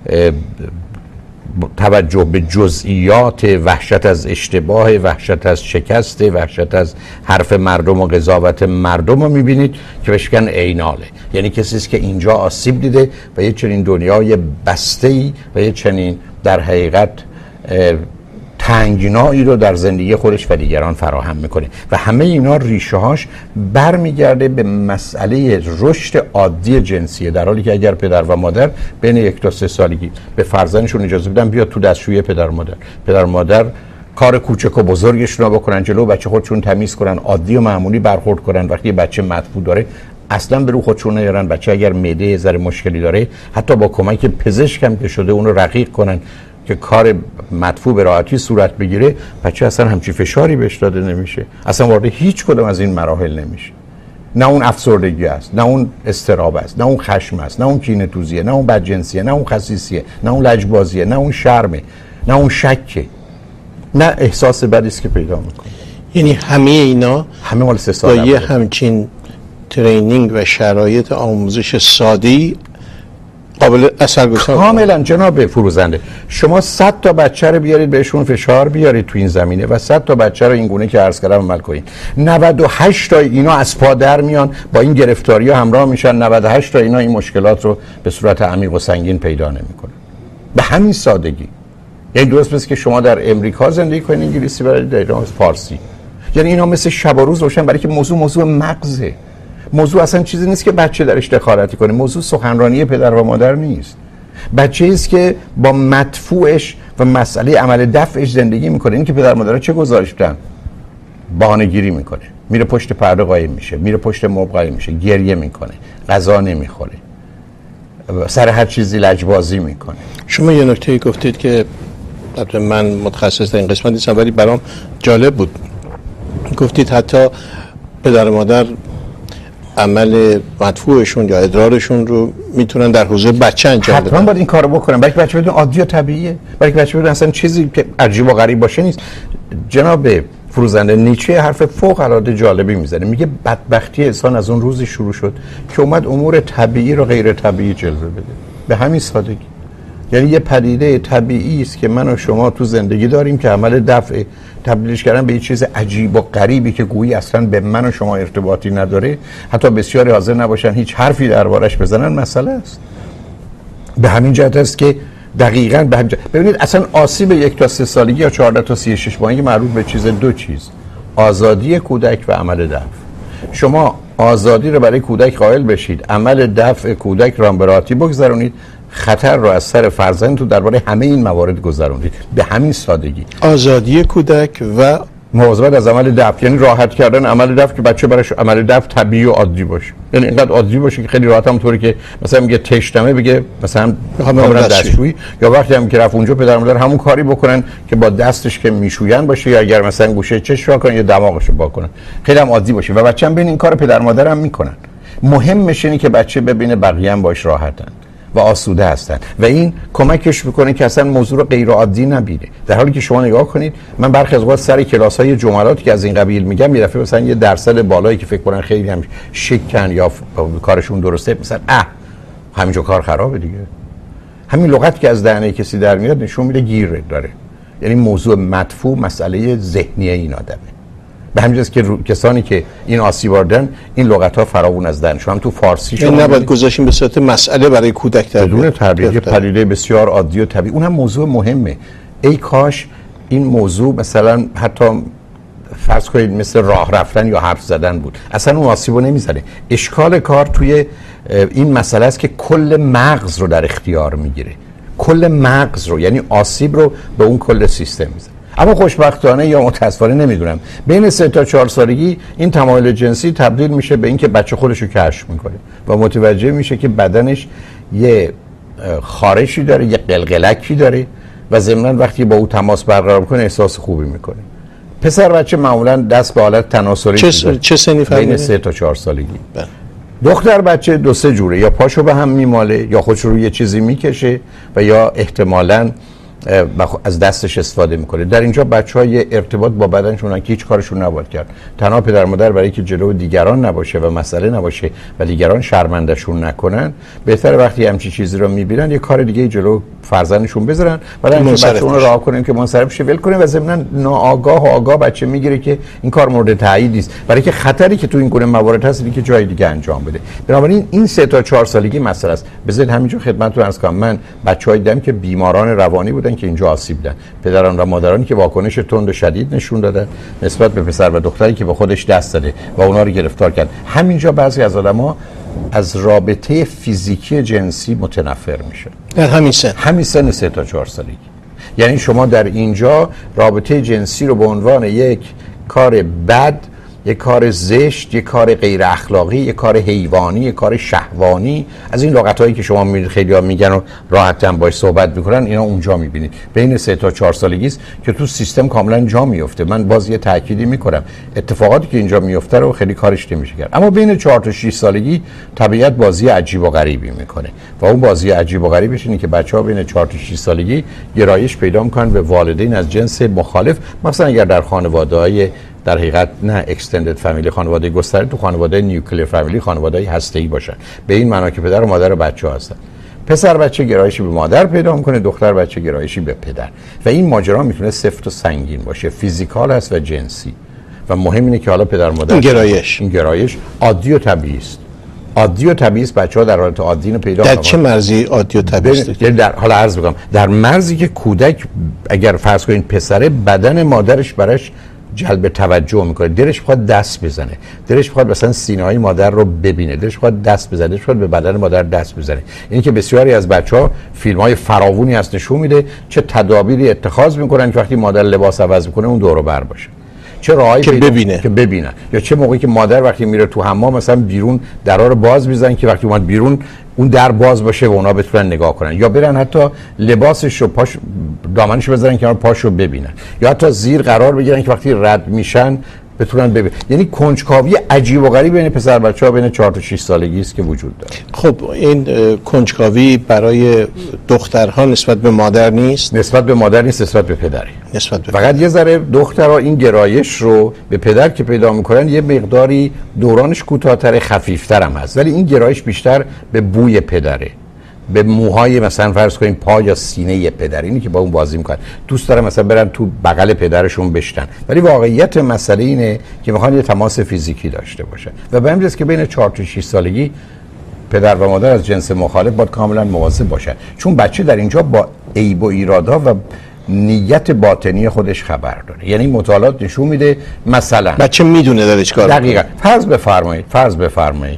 توجه به جزئیات، وحشت از اشتباه، وحشت از شکست، وحشت از حرف مردم و قضاوت مردم رو میبینید که بشکن ایناله. یعنی کسی است که اینجا آسیب دیده و یه چنین دنیای بسته‌ای و یه چنین در حقیقت تنگنایی رو در زندگی خودش و دیگران فراهم میکنه و همه اینا ریشه هاش برمیگرده به مسئله رشد عادی جنسیه، در حالی که اگر پدر و مادر بین یک تا سه سالگی به فرزندشون اجازه بدن بیاد تو دستشویی پدر و مادر، پدر و مادر کار کوچک و بزرگشون رو بکنن، جلو بچه خودشون تمیز کنن، عادی و معمولی برخورد کنن، وقتی بچه مدفوع داره اصلا به رو خودشون نیارن، بچه اگر معده ذره مشکلی داره حتی با کمک پزشک هم که شده اون رو رقیق کنن که کار مدفوع به راحتی صورت بگیره، بچه اصلا همچی فشاری بهش داده نمیشه، اصلا وارد هیچ کدوم از این مراحل نمیشه. نه اون افسردگی است، نه اون اضطراب است، نه اون خشم است، نه اون کینه‌توزیه، نه اون بدجنسیه، نه اون خسیسیه، نه اون لجبازیه، نه اون شرمه، نه اون شکه، نه احساس بدی است که پیدا میکنه. یعنی همه اینا همه مال سه سال با یه همچین ترینینگ و شرایط آموزش ساده‌ای قابل اثرگذار. کاملا جناب فروزنده، شما صد تا بچه رو بیارید بهشون فشار بیارید تو این زمینه و صد تا بچه رو این گونه که عرض کردم عمل کنید، نود و هشت تا اینا از پا در میان، با این گرفتاری ها همراه میشن، نود و هشت تا اینا این مشکلات رو به صورت عمیق و سنگین پیدا نمیکنه. به همین سادگی. یعنی درست مثل که شما در امریکا زندگی کنید انگلیسی بلدید، در ایران فارسی. یعنی اینا مثل شب و روز روشن، برای که موضوع موضوع مغزه. موضوع اصلا چیزی نیست که بچه درش دخالتی کنه. موضوع سخنرانی پدر و مادر نیست. بچه ایست که با مدفوعش و مسئله عمل دفعش زندگی میکنه. این که پدر و مادر چه گزارش بدن؟ بهانه‌گیری میکنه، میره پشت پرده قایم میشه، میره پشت مبل قایم میشه، گریه میکنه، غذا نمیخوره، سر هر چیزی لجبازی میکنه. شما یه نکته گفتید که البته من متخصص در این قسمت نیستم ولی برام جالب بود. گفتید حتی پدر و مادر عمل مدفوعشون یا ادرارشون رو میتونن در حوزه بچه انجام بدن. حتما باید این کارو بکنن. بلکه بچه بدون عادی و طبیعیه. بلکه بچه بدون اصلا چیزی که عجیب و غریب باشه نیست. جناب فروزنده نیچه حرف فوق العاده جالبی میزنه. میگه بدبختی انسان از اون روزی شروع شد که اومد امور طبیعی رو غیر طبیعی جلوه بده. به همین سادگی. یعنی یه پدیده طبیعی است که من و شما تو زندگی داریم که عمل دفع تبدیلش کردن به یه چیز عجیب و غریبی که گویی اصلا به من و شما ارتباطی نداره، حتی بسیاری حاضر نباشن هیچ حرفی دربارش بزنن، مسئله است. به همین جهت است که دقیقاً به همین جهت ببینید اصلا آسیب یک تا سه سالگی یا چهارده تا سی و شش ماهگی مربوط به چیز دو چیز: آزادی کودک و عمل دفع. شما آزادی رو برای کودک قائل بشید، عمل دفع کودک را به راحتی بگذرونید، خطر رو از سر فرزندتون درباره همه این موارد گذروندید. به همین سادگی. آزادی کودک و مواظبت از عمل دفع، یعنی راحت کردن عمل دفع که بچه براش عمل دفع طبیعی و عادی باشه. یعنی اینقدر عادی باشه که خیلی راحت هم طوری که مثلا میگه تشنمه بگه مثلا کاملا دستشویی، یا وقتی هم که رفت اونجا پدر مادر همون کاری بکنن که با دستش که میشوین باشه، یا اگر مثلا گوشه چش را کنن یا دماغشو با کنن، خیلی هم عادی باشه و بچه‌م ببین این کار پدر مادر هم میکنن. مهمش اینه که بچه ببینه بقیه هم باش راحتن و آسوده هستن و این کمکش میکنه که اصلا موضوع رو غیر عادی نبینه. در حالی که شما نگاه کنید، من برخی از اوقات سر کلاس‌های جملاتی که از این قبیل میگم یه دفعه مثلا یه درصد بالایی که فکر کنن خیلی هم شیکن یا کارشون درسته، مثلا اه همینجا کار خرابه دیگه. همین لغت که از دهنه کسی در میاد نشون میده گیر داره. یعنی موضوع مدفوع مسئله ذهنی این آدمه. به همین جاست که رو... کسانی که این آسیب آوردن این لغت‌ها فراوون از دهنشون، هم تو فارسی شما نباید گذاشیم به صورت مسئله برای کودک در بدون تربیت، پدیده بسیار عادی و طبیعی. اون هم موضوع مهمه. ای کاش این موضوع مثلا حتی فرض کنید مثل راه رفتن یا حرف زدن بود، اصلا اون آسیبو نمیزنه. اشکال کار توی این مسئله است که کل مغز رو در اختیار میگیره، کل مغز رو، یعنی آسیب رو به اون کل سیستم میزنه. اما خوشبختانه یا متاسفانه نمیدونم بین سه تا چهار سالگی این تمایل جنسی تبدیل میشه به اینکه بچه خودش رو کشف میکنه و متوجه میشه که بدنش یه خارشی داره، یه قلقلکی داره و ضمناً وقتی با او تماس برقرار میکنه احساس خوبی میکنه. پسر بچه معمولاً دست به حالت تناسلی چه, س... چه سنی فرمودید؟ بین سه تا چهار سالگی. بله. دختر بچه دو سه جوره، یا پاشو به هم میماله، یا خودش رو یه چیزی میکشه و یا احتمالاً از دستش استفاده میکنه. در اینجا بچه‌ها یه ارتباط با بدنشون که هیچ کارشون نباید کرد. تنها پدر مادر برای که جلو دیگران نباشه و مسئله نباشه و دیگران شرمنده‌شون نکنن، بهتره وقتی همچی چیزی رو میبینن یه کار دیگه جلو فرزندشون بذارن و بعد بچه‌ها رو راه کنیم که منصرف شه، ول کنیم و ضمن ناآگاه و آگاه بچه میگیره که این کار مورد تایید نیست، برای که خطری که تو این گونه موارد هست اینه که جای دیگه انجام بده. بنابراین این سه تا چهار سالگی مسئله است. بذارید همینجا خدمتتون عرض کنم، من بچه‌هایی دیدم که بیماران روانی بودن که اینجا آسیب دیدن، پدران و مادرانی که واکنش تند و شدید نشون دادن نسبت به پسر و دختری که به خودش دست داده و اونا رو گرفتار کرد. همینجا بعضی از آدم‌ها از رابطه فیزیکی جنسی متنفر میشه در همین سن همین سن سه تا چهار سالگی. یعنی شما در اینجا رابطه جنسی رو به عنوان یک کار بد، یک کار زشت، یک کار غیر اخلاقی، یک کار حیوانی، یک کار شهوانی، از این لغتایی که شما می‌بینید خیلی‌ها میگن و راحتاً باهاش صحبت می‌کنن، اینا اونجا می‌بینید. بین سه تا چهار سالگی است که تو سیستم کاملاً جا میفته. من باز یه تأکیدی می‌کنم، اتفاقاتی که اینجا میفته رو خیلی کارش نمیشه کرد. اما بین چهار تا شش سالگی طبیعت بازی عجیب و غریبی می‌کنه و اون بازی عجیب و غریبش اینه که بچه‌ها بین چهار تا شش سالگی گرایش پیدا می‌کنن به والدین از جنس مخالف، مثلا اگر در خانواده‌های در حقیقت نه اکستندد فامیلی، خانواده گسترده، تو خانواده نیوکلیر فامیلی، خانواده هسته‌ای باشن، به این معنا که پدر و مادر و بچه‌ها هستن. پسر بچه گرایشی به مادر پیدا میکنه، دختر بچه گرایشی به پدر و این ماجرا میتونه سفت و سنگین باشه، فیزیکال است و جنسی و مهم اینه که حالا پدر مادر این گرایش این گرایش عادی و طبیعی است. عادی و طبیعی است، بچه‌ها در حالت عادی رو پیدا در چه مرزی عادی و طبیعی است؟ یعنی در حالا عرض می‌کنم در مرزی که کودک اگر فرض کنین پسره، بدن مادرش براش جلب توجه میکنه، دلش بخواد دست بزنه، دلش بخواد مثلا سینه‌های مادر رو ببینه، دلش بخواد دست بزنه، دلش بخواد به بدن مادر دست بزنه. اینی که بسیاری از بچه‌ها فیلم‌های فراوانی هست نشون میده چه تدابیری اتخاذ میکنن که وقتی مادر لباس عوض میکنه اون دور و بر باشه. چه راهی که ببینه که ببینن، یا چه موقعی که مادر وقتی میره تو حمام مثلا بیرون درا رو باز میزنن که وقتی اومد بیرون اون در باز باشه و اونا بتونن نگاه کنن، یا برن حتی لباسش رو پاش دامنش رو بذارن کنار پاشو ببینن، یا حتی زیر قرار بگیرن که وقتی رد میشن بتونن ببینن. یعنی کنجکاوی عجیب و غریب بین پسر بچه‌ها بین چهار تا شش سالگی است که وجود داره. خب این کنجکاوی برای دخترها نسبت به مادر نیست؟ نسبت به مادر نیست، نسبت به پدری. نسبت به فقط یه ذره دخترها این گرایش رو به پدر که پیدا میکنن یه مقداری دورانش کوتاه‌تر، خفیف‌تر هم هست، ولی این گرایش بیشتر به بوی پدره، به موهای مثلا فرض کنیم پا یا سینه پدر، اینی که با اون بازی میکنن، دوست دارن مثلا برن تو بغل پدرشون بشتن، ولی واقعیت مسئله اینه که میخوان یه تماس فیزیکی داشته باشن و به همین جاست که بین چهار تا شش سالگی پدر و مادر از جنس مخالف باید کاملا مواظب باشن، چون بچه در اینجا با عیب و ایرادا و نیت باطنی خودش خبر داره. یعنی مطالعات نشون میده مثلا بچه میدونه داره چیکار میکنه. دقیقاً. فرض بفرمایید فرض بفرمایید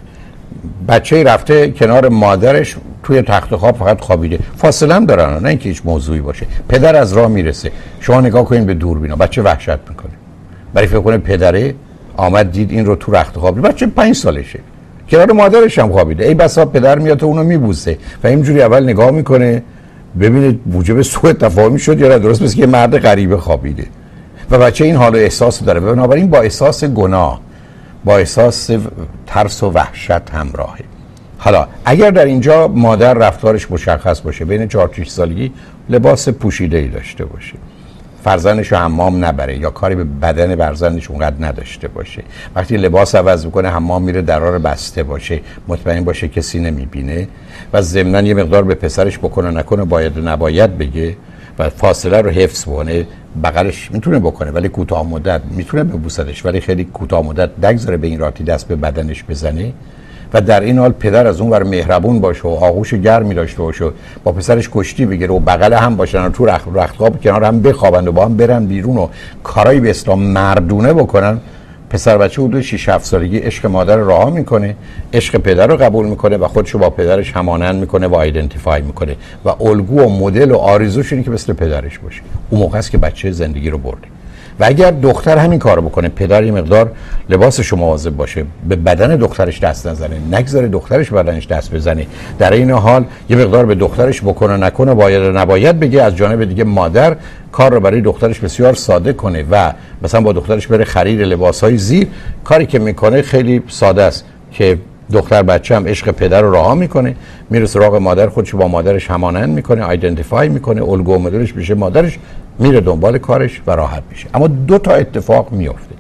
بچه رفته کنار مادرش توی تخت خواب فقط خوابیده، فاصله هم دارن، نه اینکه هیچ موضوعی باشه، پدر از راه میرسه، شما نگاه کنین به دوربینا، بچه وحشت میکنه، برای فکر کنه پدره آمد دید این رو تو رخت خواب، بچه پنج سالشه کنار مادرش هم خوابیده، ای بسا پدر میاد و اونو میبوسه و اینجوری اول نگاه میکنه ببینه موجب سوء تفاهمی شد یا درست مثل که مرد غریبه خوابیده و بچه این حالو احساس داره، بنابراین با احساس گناه، با احساس ترس و وحشت همراهه. حالا اگر در اینجا مادر رفتارش مشخص باشه، بین چهار تا شش سالگی لباس پوشیده‌ای داشته باشه، فرزندش رو حمام نبره یا کاری به بدن فرزندش اونقدر نداشته باشه، وقتی لباس عوض میکنه حمام میره درا رو بسته باشه، مطمئن باشه کسی نمیبینه و ضمناً یه مقدار به پسرش بکنه نکنه باید و نباید بگه و فاصله رو حفظ کنه، بغلش میتونه بکنه ولی کوتاه مدت میتونه ببوسدش ولی خیلی کوتاه مدت نگذاره به این راحتی دست به بدنش بزنه و در این حال پدر از اون ور مهربون باشه و آغوش گرمی داشته باشه، با پسرش کشتی بگیره و بغل هم باشن و تو رخت رختخواب کنار هم بخوابند و با هم برن بیرون و کارایی به اسلام مردونه بکنن، پسر بچه حدود شش هفت سالگی عشق مادر رو رها میکنه، عشق پدر رو قبول میکنه و خودشو با پدرش همانند میکنه و آیدنتیفای میکنه و الگو و مدل و آرزوش اینه که مثل پدرش باشه. اون موقع است که بچه زندگی رو برده. و اگر دختر همین کارو بکنه، پدر یه مقدار لباسش رو مواظب باشه، به بدن دخترش دست نزنه، نگذاره دخترش بدنش دست بزنه، در این حال یه مقدار به دخترش بکنه نکنه باید و نباید بگه، از جانب دیگه مادر کار رو برای دخترش بسیار ساده کنه و مثلا با دخترش بره خرید لباسهای زیر، کاری که میکنه خیلی ساده است که دختر بچه هم عشق پدر رو رها میکنه، میره سراغ مادر، خودش با مادرش همانند میکنه، آیدنتیفای میکنه، الگو و مدلش میشه مادرش، میره دنبال کارش و راحت میشه. اما دو تا اتفاق میفته.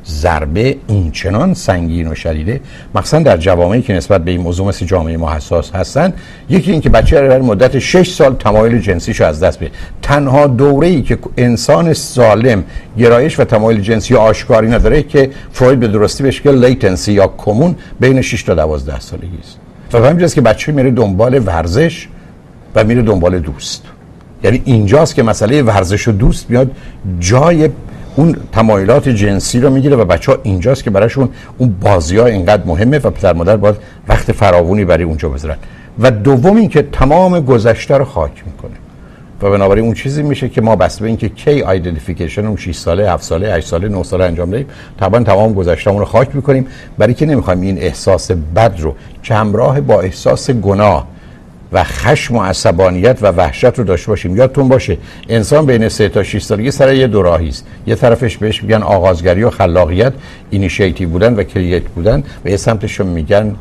ضربه اونچنان سنگین و شدیده، مخصوصا در جوامعی که نسبت به این موضوع مثل جامعه ما حساس هستن. یکی این که بچه در مدت شش سال تمایل جنسیشو از دست بده. تنها دوره‌ای که انسان سالم گرایش و تمایل جنسی آشکاری نداره که فروید به درستی بهش میگه لیتنسی یا کمون، بین شش تا دوازده سالگی است. و همینجاست که بچه میره دنبال ورزش و میره دنبال دوست. یعنی اینجاست که مسئله ورزش و دوست میاد جای اون تمایلات جنسی رو میگیره و بچه‌ها اینجاست که براشون اون بازی‌ها اینقدر مهمه و پدر مادر باید وقت فراوانی برای اونجا بذارن. و دوم این که تمام گذشته رو خاک میکنه و بنابراین اون چیزی میشه که ما بس به این که کی آیدنتیفیکیشن اون شش ساله، هفت ساله، هشت ساله، نه ساله انجام بدیم، طبعا تمام گذشته‌مون رو خاک میکنیم، برای که نمیخوایم این احساس بد رو که همراه با احساس گناه و خشم و عصبانیت و وحشت رو داشته باشیم. یادتون باشه انسان بین سه تا شش سالگی سر یه دوراهی است، یه طرفش بهش میگن آغازگری و خلاقیت، اینیشیتیو بودن و کرییت بودن، و یه سمتش رو میگن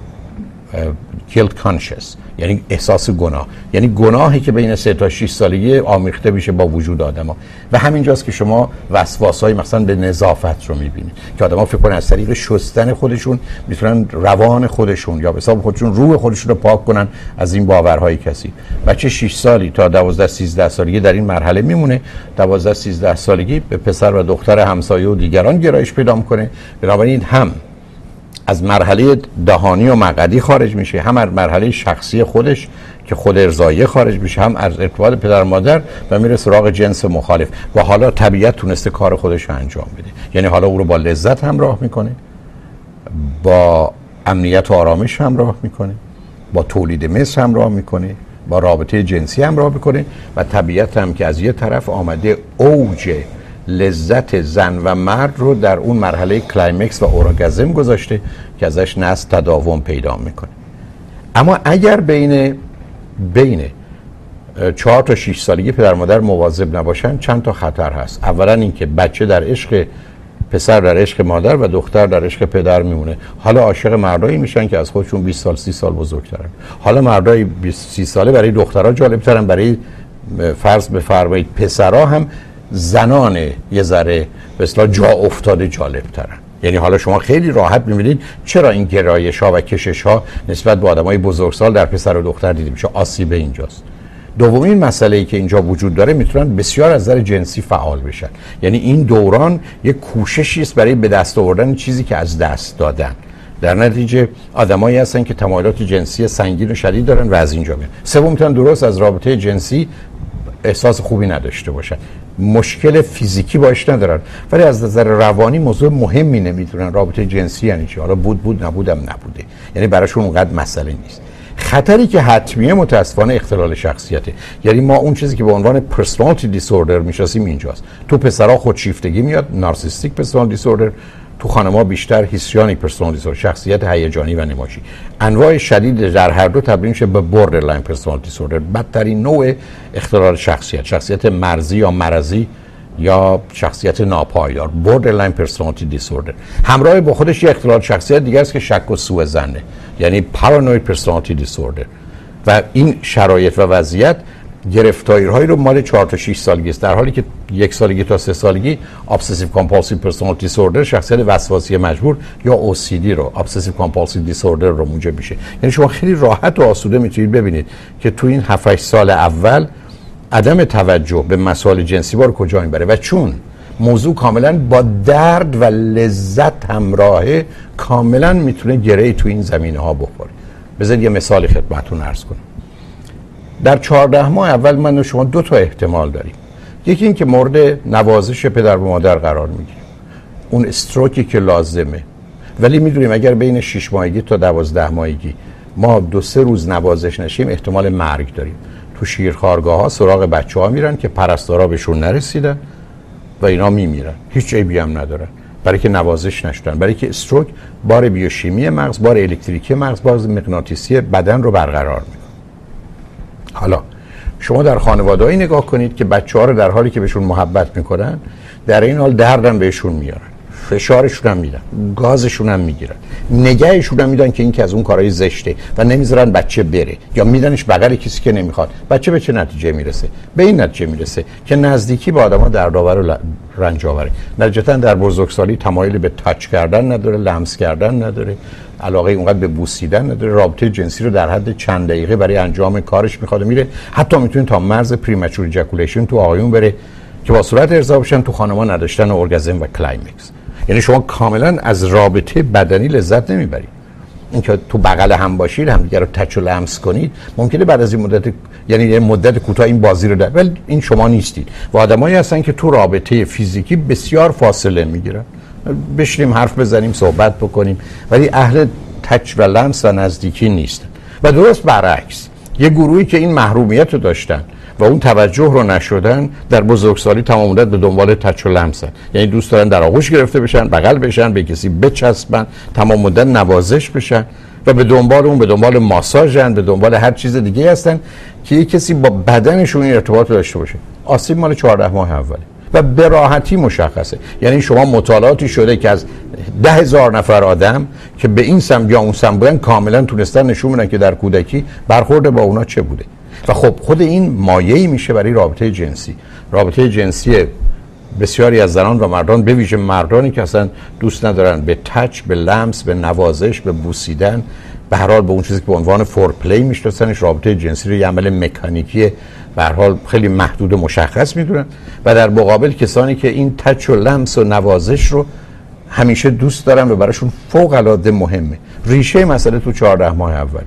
guilt conscious، یعنی احساس گناه. یعنی گناهی که بین سه تا شش سالگی آمیخته میشه با وجود آدما. و همینجاست که شما وسواسای مثلا به نظافت رو میبینید که آدما فکر کنن از طریق شستن خودشون میتونن روان خودشون یا به حساب خودشون روح خودشون رو پاک کنن از این باورهای کسی. بچه شش سالی تا دوازده سیزده سالگی در این مرحله میمونه. دوازده سیزده سالگی به پسر و دختر همسایه و دیگران گرایش پیدا میکنه. بنابراین هم از مرحله دهانی و مقعدی خارج میشه، هم از مرحله شخصی خودش که خود ارضایی خارج میشه، هم از ارتباط پدر مادر و میره سراغ جنس مخالف. و حالا طبیعت تونسته کار خودش رو انجام بده، یعنی حالا او رو با لذت همراه میکنه، با امنیت و آرامش همراه میکنه، با تولید مثل همراه میکنه، با رابطه جنسی همراه میکنه و طبیعت هم که از یه طرف آمده اوج لذت زن و مرد رو در اون مرحله کلایمکس و اورگازم گذاشته که ازش نسل تداوم پیدا میکنه. اما اگر بین بین چهار تا شش سالگی پدر مادر مواظب نباشن چند تا خطر هست. اولا اینکه بچه در عشق پسر در عشق مادر و دختر در عشق پدر میمونه. حالا عاشق مردایی میشن که از خودشون بیست سال سی سال بزرگترن. حالا مردای بیست سی ساله برای دخترها جالب ترن، برای فرض بفرمایید پسرها هم زنان یه ذره به اصطلاح جا افتاده جالب ترن. یعنی حالا شما خیلی راحت می‌بینید چرا این گرایش ها و کشش ها نسبت به آدمای بزرگسال در پسر و دختر دیده میشه. آسیب اینجاست. دومین مسئله‌ای که اینجا وجود داره، میتونن بسیار از نظر جنسی فعال بشن. یعنی این دوران یک کوششی است برای به دست آوردن چیزی که از دست دادن. در نتیجه آدمایی هستن که تمایلات جنسی سنگین و شدید دارن و از اینجا میاد. سوم، میتونن درست از رابطه جنسی احساس خوبی نداشته باشن، مشکل فیزیکی باش ندارن، ولی از نظر روانی موضوع مهمی نمیدونن رابطه جنسی یعنی چی. حالا بود بود نبودم نبوده، یعنی براشون اونقدر مسئله نیست. خطری که حتمیه متاسفانه اختلال شخصیته. یعنی ما اون چیزی که به عنوان پرسونالیتی دیسوردر میشناسیم اینجاست. تو پسرها خودشیفتگی میاد، نارسیستیک پرسونال دیسوردر، تو خانم‌ها بیشتر هیستریونیک پرسونال دیسوردر، شخصیت هیجانی و نمایشی. انواع شدید در هر دو تبدیل میشه به بوردرلاین پرسونال دیسوردر، بدترین نوع اختلال شخصیت، شخصیت مرزی یا مرضی یا شخصیت ناپایدار، بوردرلاین پرسونالیتی دیسوردر. همراه با خودش یه اختلال شخصیت دیگه است که شک و سوء ظنه، یعنی پارانوید پرسونالیتی دیسوردر. و این شرایط و وضعیت گرفتاری‌هایی رو مال چهار تا شش سالگی است، در حالی که یک سالگی تا سه سالگی ابسسیو کامپالسیو پرسونالیتی دیسوردر، شخصیت وسواسی مجبور یا او سی دی رو، ابسسیو کامپالسیو دیسوردر رو موجب میشه. یعنی شما خیلی راحت و آسوده میتونید ببینید که تو این هفت هشت سال اول عدم توجه به مسائل جنسی بار کجا میبره و چون موضوع کاملا با درد و لذت همراهه، کاملا میتونه گرهی تو این زمینه ها بخوره. بذارید یه مثال خدمتتون عرض کنم. در چهارده ماه اول من و شما دو تا احتمال داریم. یکی این که مورد نوازش پدر و مادر قرار میگیریم، اون استروکی که لازمه، ولی میدونیم اگر بین شش ماهگی تا دوازده ماهگی ما دو سه روز نوازش نشیم احتمال مرگ داریم. تو شیرخوارگاه ها سراغ بچه ها میرن که پرستارا بهشون نرسیدن و اینا میمیرن، هیچ عیبی هم ندارن، برای که نوازش نشدن، برای که استروک بار بیوشیمی مغز، بار الکتریکی مغز، بار مغناطیسی بدن رو برقرار میکنه. حالا شما در خانواده‌ای نگاه کنید که بچه‌ها رو در حالی که بهشون محبت میکنن در این حال دردم بهشون میارن، فشارشون هم میدن، گازشون هم میگیرن، نگهشون هم میدن که این که از اون کارهای زشته و نمیذارن بچه بره یا میدنش بغل کسی که نمیخواد. بچه به چه نتیجه میرسه؟ به این نتیجه میرسه که نزدیکی با آدما دردآور و رنج آوره. نتیجتا در بزرگسالی تمایلی به تاچ کردن نداره، لمس کردن نداره، علاقه اونقدر به بوسیدن نداره، رابطه جنسی رو در حد چند دقیقه برای انجام کارش میخواد میره، حتی میتونه تا مرز پریمچور ایجاکولیشن تو آقایون بره که با صورت ارضا بشن، تو خانم‌ها نداشتن اورگازم و کلایمکس. یعنی شما کاملا از رابطه بدنی لذت نمیبرید. اینکه تو بغل هم باشید، همدیگه رو تچ و لمس کنید، ممکنه بعد از این مدت، یعنی یه مدت کوتاه این بازی رو در، ولی این شما نیستید. و آدمایی هستن که تو رابطه فیزیکی بسیار فاصله میگیرن، بشینیم حرف بزنیم صحبت بکنیم، ولی اهل تچ و لمس و نزدیکی نیستن. و درست برعکس، یه گروهی که این محرومیت رو داشتن و اون توجه رو نشدن، در بزرگسالی تمام مدت به دنبال تچ و لمسن. یعنی دوست دارن در آغوش گرفته بشن، بغل بشن، به کسی بچسبن، تمام مدت نوازش بشن و به دنبال اون، به دنبال ماساژن، به دنبال هر چیز دیگه هستن که یک کسی با بدنشون این ارتباط داشته باشه. آسیب مال چهارده ماه اوله و به راحتی مشخصه. یعنی شما مطالعاتی شده که از ده هزار نفر آدم که به این سم یا اون سم بودن، کاملا تونستن نشون بدن که در کودکی برخورد با اونا چه بوده. و خب خود این مایه‌ای میشه برای رابطه جنسی. رابطه جنسی بسیاری از زنان و مردان، به ویژه مردانی که اصلا دوست ندارن به تچ، به لمس، به نوازش، به بوسیدن، به هر حال به اون چیزی که به عنوان فور پلی میشناسنش، رابطه جنسی رو یه عمل مکانیکی به هر حال خیلی محدود و مشخص میدونن. و در مقابل کسانی که این تچ و لمس و نوازش رو همیشه دوست دارن و براشون فوق العاده مهمه. ریشه مسئله تو چهارده ماه اوله.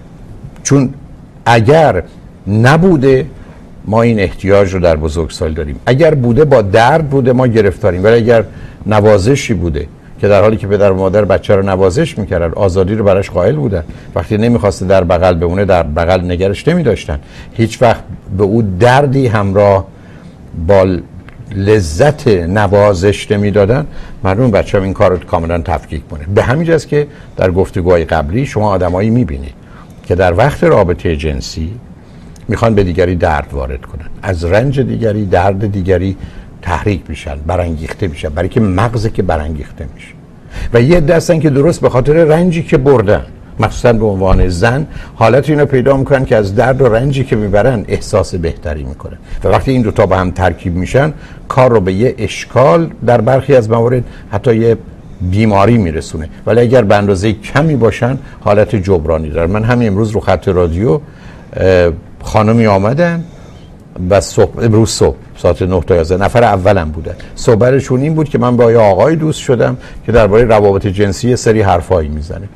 چون اگر نبوده ما این احتیاج رو در بزرگسال داریم، اگر بوده با درد بوده ما گرفتاریم، ولی اگر نوازشی بوده که در حالی که پدر و مادر بچه رو نوازش میکردن، آزادی رو براش قائل بودن، وقتی نمیخواسته در بغل بمونه در بغل نگرش نمیداشتن، هیچ وقت به او دردی همراه با لذت نوازش نمیدادن، مردم بچه‌ها این کار رو کاملا تفکیک کنه. به همین جاست که در گفتگوهای قبلی شما آدمایی میبینید که در وقت رابطه جنسی میخوان به دیگری درد وارد کنن، از رنج دیگری، درد دیگری تحریک میشن، برانگیخته میشن، برای که مغزه که برانگیخته میشه. و یه عده هستن که درست به خاطر رنجی که بردن، مخصوصا به عنوان زن، حالت اینو پیدا میکنن که از درد و رنجی که میبرن احساس بهتری میکنن و وقتی این دوتا با هم ترکیب میشن کار رو به یه اشکال در برخی از موارد حتی یه بیماری میرسونه، ولی اگر به اندازه کمی باشن حالت جبرانی دارن. من همین امروز رو خط رادیو خانمی آمدن و صبح امروز صبح ساعت نه تا یازده نفر اولم بودن. صحبتشون این بود که من با یه آقای دوست شدم که درباره روابط جنسی سری حرفایی میزنه.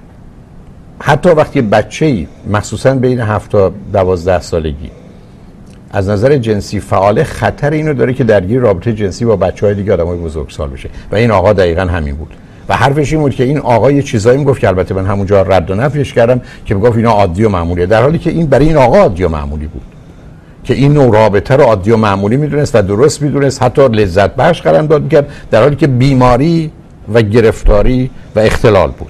حتی وقتی بچه‌ای مخصوصا بین هفت تا دوازده سالگی از نظر جنسی فعال، خطر اینو داره که درگیر رابطه جنسی با بچه‌های دیگه آدمای بزرگسال بشه و این آقا دقیقاً همین بود و حرفش این بود که این آقا یه چیزایی میگفت که البته من همونجا رد و نفیش کردم که میگفت اینا عادی و معمولیه، در حالی که این برای این آقا عادی و معمولی بود که این نوع رابطه رو عادی و معمولی میدونست و درست میدونست، حتی لذت بخش قلم داد میکرد، در حالی که بیماری و گرفتاری و اختلال بود.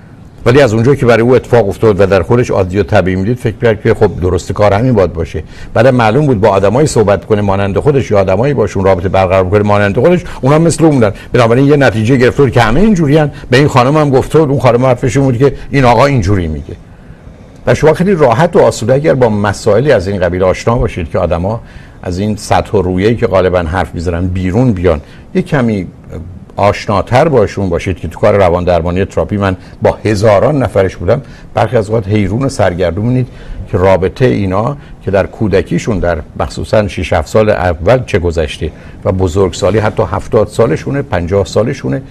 ولی از اونجایی که برای او اتفاق افتاد و در خودش عادی و طبیعی میدید، فکر کرد که خب درست کار همین باید باشه. بعد معلوم بود با آدمایی صحبت کنه مانند خودش یا آدمایی باشون رابطه برقرار کنه مانند خودش، اونها مثل اون بودن. بنابراین یه نتیجه گرفت که همه اینجوریان. به این خانم هم گفته بود، اون خانم حرفش بود که این آقا اینجوری میگه. و شما خیلی راحت و آسوده اگر با مسائلی از این قبیل آشنا باشید که آدما از این سطح و رویه‌ای که غالبا حرف میزنن بیرون بیان، یه کمی آشناتر باشون باشید که تو کار روان درمانی تراپی من با هزاران نفرش بودم، برخی از اوقات حیرون و سرگردون می‌بینید که رابطه اینا که در کودکیشون در مخصوصا شش هفت سال اول چه گذشته و بزرگسالی حتی هفتاد سالشونه، پنجاه سالشونه،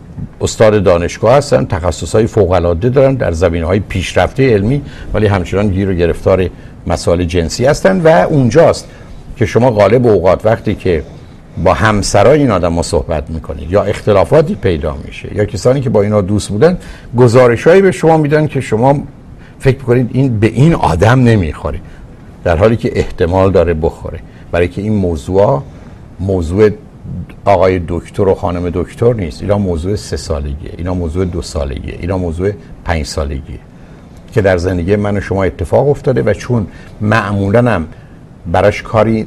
استاد دانشگاه هستن، تخصصهای فوق‌العاده دارن در زمینه‌های پیشرفته علمی، ولی همچنان گیر و گرفتار مسائل جنسی هستن. و اونجاست که شما غالب اوقات وقتی که با همسرای این آدم ها صحبت میکنید یا اختلافاتی پیدا میشه یا کسانی که با اینا دوست بودن گزارشایی به شما میدن که شما فکر میکنید این به این آدم نمیخوره، در حالی که احتمال داره بخوره، برای که این موضوع موضوع آقای دکتر و خانم دکتر نیست، اینا موضوع سه سالگیه، اینا موضوع دو سالگیه، اینا موضوع پنج سالگیه که در زندگی من و شما اتفاق افتاده و چون معمولاً هم براش کاری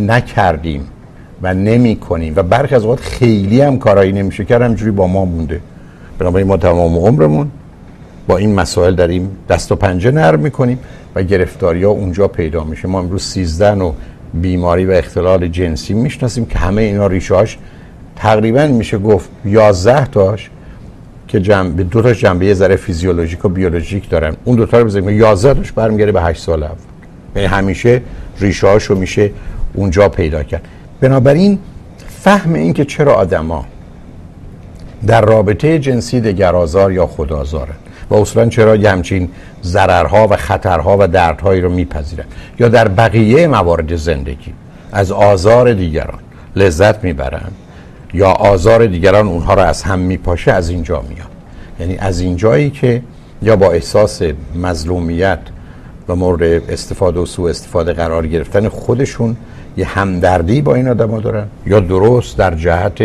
نکردیم و نمی کنیم و برخی از اوقات خیلی هم کارایی نمیشه کرد، همجوری با ما مونده. بنابراین ما تمام عمرمون با این مسائل داریم دست و پنجه نرم میکنیم و گرفتاری ها اونجا پیدا میشه. ما امروز سیزده نوع بیماری و اختلال جنسی میشناسیم که همه اینا ریشه‌اش تقریبا میشه گفت یازده تاش که جنبه دو تاش جنبه یه ذره فیزیولوژیک و بیولوژیک دارن، اون دو تا رو بزنیم یازده تاش برمیگره به هشت سال اول. یعنی همیشه ریشه‌اشو میشه اونجا پیدا کرد. بنابراین فهم این که چرا آدما در رابطه جنسی دگرآزار یا خودآزارن و اصولا چرا یه همچین ضررها و خطرها و دردهایی رو میپذیرن یا در بقیه موارد زندگی از آزار دیگران لذت میبرن یا آزار دیگران اونها رو از هم میپاشه، از اینجا میاد. یعنی از اینجایی که یا با احساس مظلومیت و مورد استفاده و سوء استفاده قرار گرفتن خودشون یه همدردی با این آدم ها دارن یا درست در جهت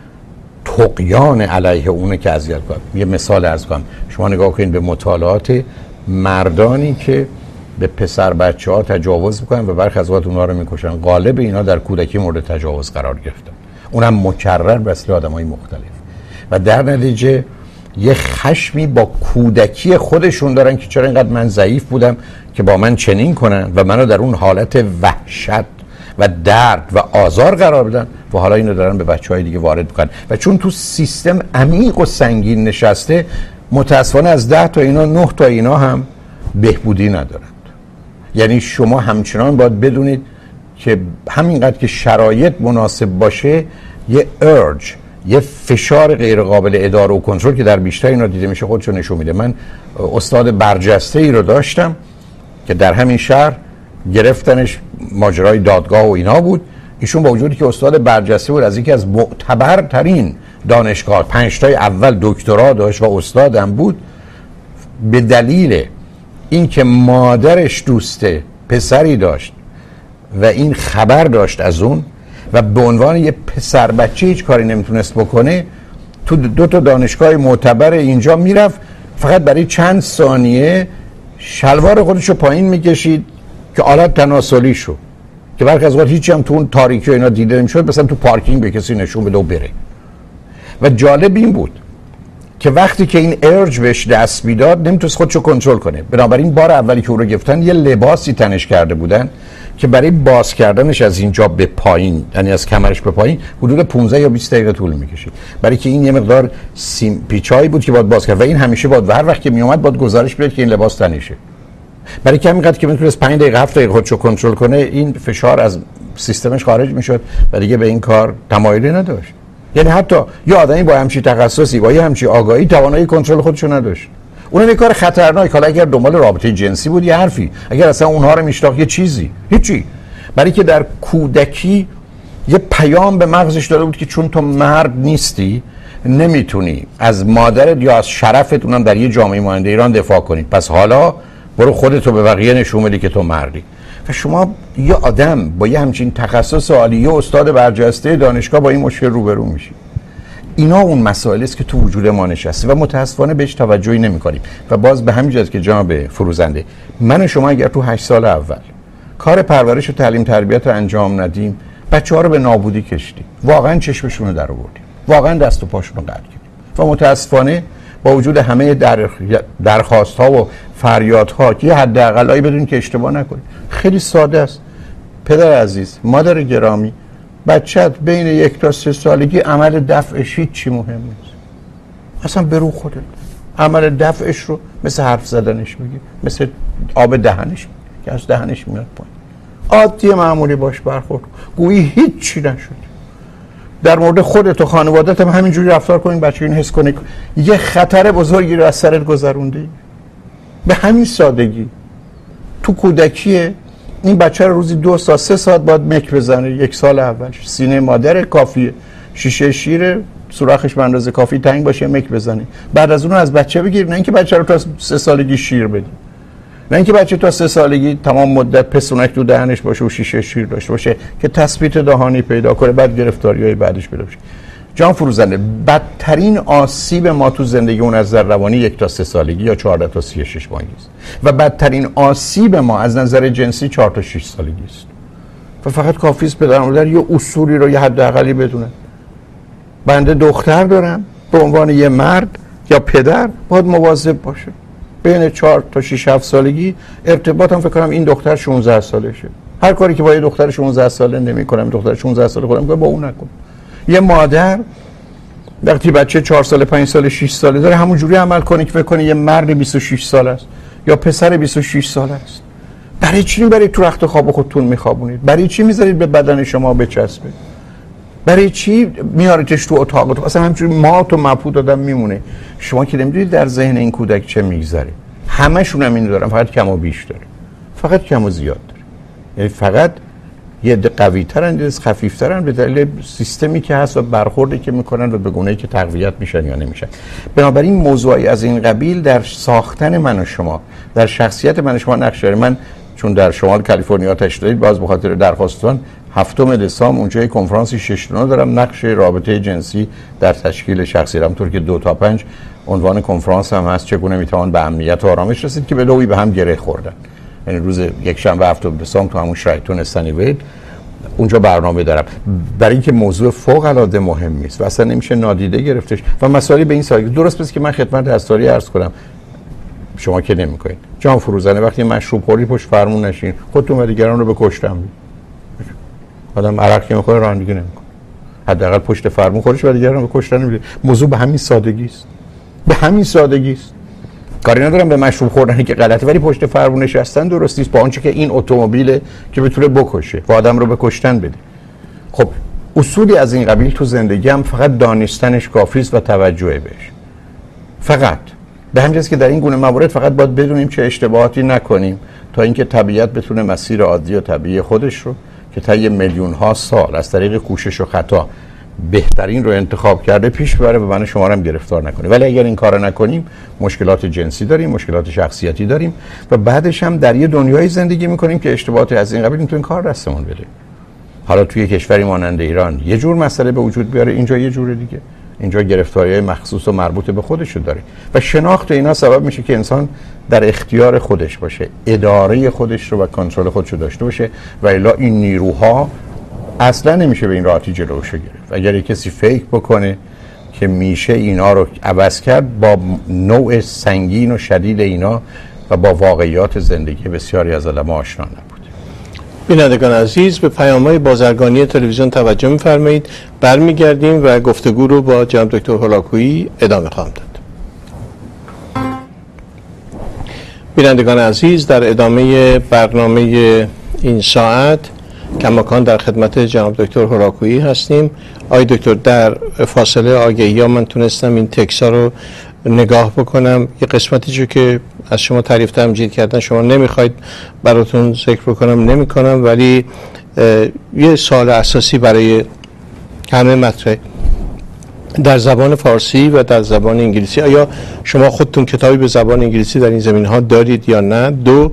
طغیان علیه اونه که اذیت کنن. یه مثال عرض کنم، شما نگاه کنید به مطالعات مردانی که به پسر بچه ها تجاوز میکنن و برخی از اوقات اونها رو میکشن، غالب اینا در کودکی مورد تجاوز قرار گرفتن، اونم مکرر بسیار آدمای مختلف، و در نتیجه یه خشمی با کودکی خودشون دارن که چرا اینقدر من ضعیف بودم که با من چنین کنن و منو در اون حالت وحشت و درد و آزار قرار بدن و حالا اینو دارن به بچهای دیگه وارد میکنن. و چون تو سیستم عمیق و سنگین نشسته، متاسفانه از ده تا اینا نه تا اینا هم بهبودی ندارند. یعنی شما همچنان باید بدونید که همینقدر که شرایط مناسب باشه، یه ارج، یه فشار غیر قابل اداره و کنترل که در بیشتر اینا دیده میشه خودشو نشون میده. من استاد برجسته ای رو داشتم که در همین شهر گرفتنش، ماجرای دادگاه و اینا بود. ایشون با وجودی که استاد برجسته بود، از یکی از معتبرترین دانشگاه پنج تای اول دکترا داشت و استادم بود، به دلیل اینکه مادرش دوسته پسری داشت و این خبر داشت از اون و به عنوان یه پسر بچه هیچ کاری نمیتونست بکنه، تو دو تا دانشگاه معتبر اینجا میرفت فقط برای چند ثانیه شلوار خودشو پایین میکشید که آلت تناسلی شو که برخی از وقت هیچی هم تو اون تاریکی و اینا دیده نمیشد، مثلا تو پارکینگ به کسی نشون بده و بره. و جالب این بود که وقتی که این ارج بهش دست میداد نمیتونست خودشو کنترل کنه، بنابراین بار اولی که او رو گرفتن یه لباسی تنش کرده بودن که برای باز کردنش از اینجا به پایین، یعنی از کمرش به پایین، حدود پانزده یا بیست دقیقه طول میکشید، برای که این یه مقدار سیم پیچایی بود که باید باز کرد و این همیشه باید و هر وقت که میومد باید گزارش بده که این لباس تنشه. برای که همینقدر که میتونست پنج دقیقه هفت دقیقه خودشو کنترل کنه، این فشار از سیستمش خارج میشد و دیگه به این کار تمایلی نداشت. یعنی حتی یه آدمی با همچین تخصصی، با یه همچین آگاهی، توانایی کنترل خودشو نداشت. اونم یه کار خطرناک. حالا اگر دنبال رابطه جنسی بود یه حرفی، اگر اصلا اونها رو میشناخت یه چیزی، هیچی. برای که در کودکی یه پیام به مغزش داده بود که چون تو مرد نیستی نمیتونی از مادرت یا از شرفت، اونم در یه جامعه مانند ایران، دفاع کنی، پس حالا برو خودتو به بقیه نشون بدی که تو مردی. و شما یه آدم با یه همچین تخصص عالی، یه استاد برجسته دانشگاه، با این مشکل روبرو میشی. اینا اون مسائلی است که تو وجود ما نشسته و متاسفانه بهش توجهی نمی‌کنیم. و باز به همین جاست که جناب فروزنده، من و شما اگر تو هشت سال اول کار پرورش و تعلیم تربیت رو انجام ندیم، بچه‌ها رو به نابودی کشیدیم، واقعا چشمشون رو در آوردیم، واقعا دست و پاشون رو قطع کردیم. و متاسفانه با وجود همه در درخواست‌ها و فریادها که حداقلایی بدون که اشتباه نکنید، خیلی ساده است. پدر عزیز، مادر گرامی، بچت بین یک تا سه سالگی عمل دفعش هیچ چی مهم نیست. اصلا برو خودت عمل دفعش رو مثل حرف زدنش میگی، مثل آب دهنش میگی که از دهنش میاد پایین، عادی معمولی باش برخورد، گویی هیچ چی نشد. در مورد خودت و خانوادت هم همینجوری رفتار کنین، بچه این حس کنه یه خطر بزرگی رو از سرت گذروندی. به همین سادگی تو کودکیه این بچه رو روزی دو ساعت سه ساعت باید مک بزنه. یک سال اولش سینه مادر کافیه، شیشه شیر سوراخش به اندازه کافی تنگ باشه مک بزنه. بعد از اون از بچه بگیر، نه اینکه بچه رو تا سه سالگی شیر بدی، نه اینکه بچه تا سه سالگی تمام مدت پسونک تو دهنش باشه و شیشه شیر داشته باشه که تثبیت دهانی پیدا کنه، بعد گرفتاری‌های بعدش پیدا بشه. جان فروزنده، بدترین آسیب ما تو زندگی اون از نظر روانی یک تا سه سالگی یا چهارده تا سی و شش ماهگی است و بدترین آسیب ما از نظر جنسی چهار تا شش سالگی است. و فقط کافی است پدر مادر یه اصولی رو یه حداقلی بدونن. بنده دختر دارم، به عنوان یه مرد یا پدر باید مواظب باشه. بین چهار تا شش هفت سالگی ارتباطم فکر کنم این دختر شانزده سالشه. هر کاری که با یه دختر شانزده ساله نمی‌کنم، دختر شانزده ساله خودم با اون نکنم. یه مادر وقتی بچه چهار ساله، پنج ساله، شش ساله داره همون جوری عمل کنه که فکر کنه یه مرد بیست و شش ساله است یا پسر بیست و شش ساله است. برای چی برای تو رخت خواب خودتون میخوابونید؟ برای چی میذارید به بدن شما بچسبه؟ برای چی میاریدش تو اتاقتون؟ اصلا همینجوری ما تو مبهوت آدم میمونه. شما که نمیدونید در ذهن این کودک چه میگذره. همشون هم اینو دارن، فقط کم و بیش داره، فقط کم و زیاد داره. یعنی فقط یه عده قوی‌ترن، یه خفیف‌ترن به دلیل سیستمی که هست و برخوردی که میکنن و به گونه‌ای که تقویت میشن یا نمیشن. بنابراین موضوعی از این قبیل در ساختن من و شما، در شخصیت من و شما نقش داره. من چون در شمال کالیفرنیا تشریف دارید، باز به خاطر درخواستتون هفتم دسامبر اونجا یک کنفرانسی شش تا نه دارم، نقش رابطه جنسی در تشکیل شخصیت، همونطور که دو تا پنج عنوان کنفرانس هم هست، چگونه میتوان به امنیت و آرامش رسید، که به نوعی به هم گره خوردن. یعنی روز یک شنبه هفتم دسامبر تو همون شرایطون سنیوید اونجا برنامه دارم، برای اینکه موضوع فوق العاده مهمی است و اصلا نمیشه نادیده گرفتش و مسائلی به این سادگی. درست پس که من خدمت اسراری عرض کنم، شما که نمی‌کنید. جان فروزنده، وقتی مشروب خوری پشت فرمون نشین، خودتون و دیگران رو به کشتن می‌برید. آدم عرق که می‌خوره رانندگی نمی‌کنه، حداقل پشت فرمون خودش و دیگران رو به کشتن نمی‌برید. موضوع به همین سادگی است، به همین سادگی است. کاری ندارم به مشروب خوردن که غلطه، ولی پشت فرمون نشستن درست نیست، با آنچه که این اتومبیله که بتونه بکشه و آدم رو به کشتن بده. خب اصولی از این قبیل تو زندگی هم فقط دانستنش کافی است و توجه بهش. فقط به همین جاست که در این گونه موارد فقط باید بدونیم چه اشتباهاتی نکنیم تا اینکه طبیعت بتونه مسیر عادی و طبیعی خودش رو که طی میلیون ها سال از طریق کوشش و خطا بهترین رو انتخاب کرده پیش ببره و من شما رو هم گرفتار نکنه. ولی اگر این کارو نکنیم مشکلات جنسی داریم، مشکلات شخصیتی داریم و بعدش هم در یه دنیای زندگی میکنیم که اشتباهات از این قبیل میتونه کار دستمون بده. حالا توی کشوری مانند ایران یه جور مسئله به وجود بیاره، اینجا یه جور دیگه. اینجا گرفتاری‌های مخصوص و مربوط به خودش رو داره و شناخت اینا سبب میشه که انسان در اختیار خودش باشه، اداره خودش رو و کنترل خودش رو داشته باشه و الا این نیروها اصلا نمیشه به این راحتی جلوش گرفت. اگر کسی فکر بکنه که میشه اینا رو عوض کرد، با نوع سنگین و شدید اینا و با واقعیات زندگی بسیاری از آدم‌ها آشنا نبود. بینندگان عزیز، به پیام‌های بازرگانی تلویزیون توجه می‌فرمایید. برمیگردیم و گفتگو رو با جناب دکتر هولاکویی ادامه خواهم داد. بینندگان عزیز، در ادامه برنامه این ساعت کماکان در خدمت جناب دکتر هولاکویی هستیم. آقای دکتر، در فاصله آگهی‌ها من تونستم این تکس‌ها رو نگاه بکنم. یه قسمتی جو که از شما تعریف تمجید کردن شما نمیخواید براتون ذکر بکنم نمیکنم، ولی یه سوال اساسی برای همه مطرح در زبان فارسی و در زبان انگلیسی، آیا شما خودتون کتابی به زبان انگلیسی در این زمین ها دارید یا نه؟ دو،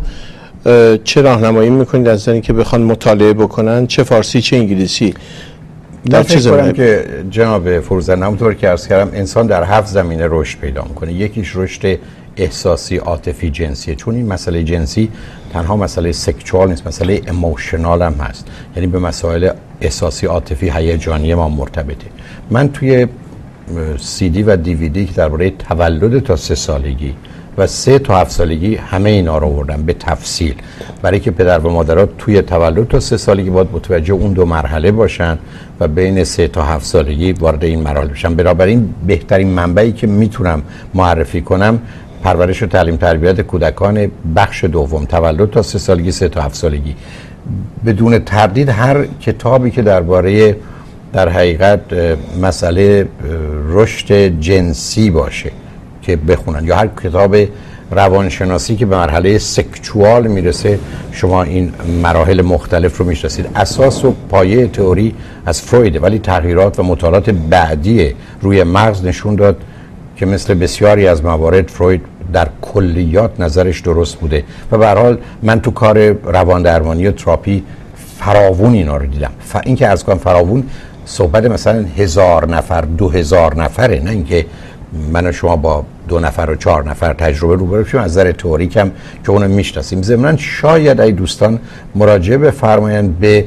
چه راهنمایی میکنید از زنی که بخوان مطالعه بکنن، چه فارسی چه انگلیسی؟ در چه زمینه؟ که جناب فروزان همونطور که عرض کردم انسان در هفت زمینه رشد پیدا میکنه. یکیش رشد احساسی، عاطفی، جنسیه، چون این مسئله جنسی تنها مسئله سکشوال نیست، مسئله ایموشنال هم هست، یعنی به مسائل احساسی، عاطفی، هیجانی ما مرتبطه. من توی سی دی و دی وی دی که درباره تولد تا سه سالگی و سه تا هفت سالگی همه اینا رو آوردم به تفصیل، برای که پدر و مادرها توی تولد تا سه سالگی باید متوجه اون دو مرحله باشن و بین سه تا هفت سالگی وارد این مراحل بشن. بنابراین بهترین منبعی که میتونم معرفی کنم پرورش و تعلیم تربیت کودکان بخش دوم، تولد تا سه سالگی، سه تا هفت سالگی. بدون تردید هر کتابی که درباره در حقیقت مسئله رشد جنسی باشه که بخونن، یا هر کتاب روانشناسی که به مرحله سکشوال میرسه، شما این مراحل مختلف رو میشناسید. اساس و پایه تئوری از فرویده، ولی تغییرات و مطالعات بعدی روی مغز نشون داد که مثل بسیاری از موارد فروید در کلیات نظرش درست بوده و به هر حال من تو کار روان درمانی و تراپی فراوون اینا رو دیدم. ف... این که از کنم فراوون صحبت مثلا هزار نفر، دو هزار نفره، نه اینکه من و شما با دو نفر و چهار نفر تجربه روبرو بشیم. از نظر تئوریک هم که اونو میشناسیم. ضمناً شاید ای دوستان مراجعه بفرمایند به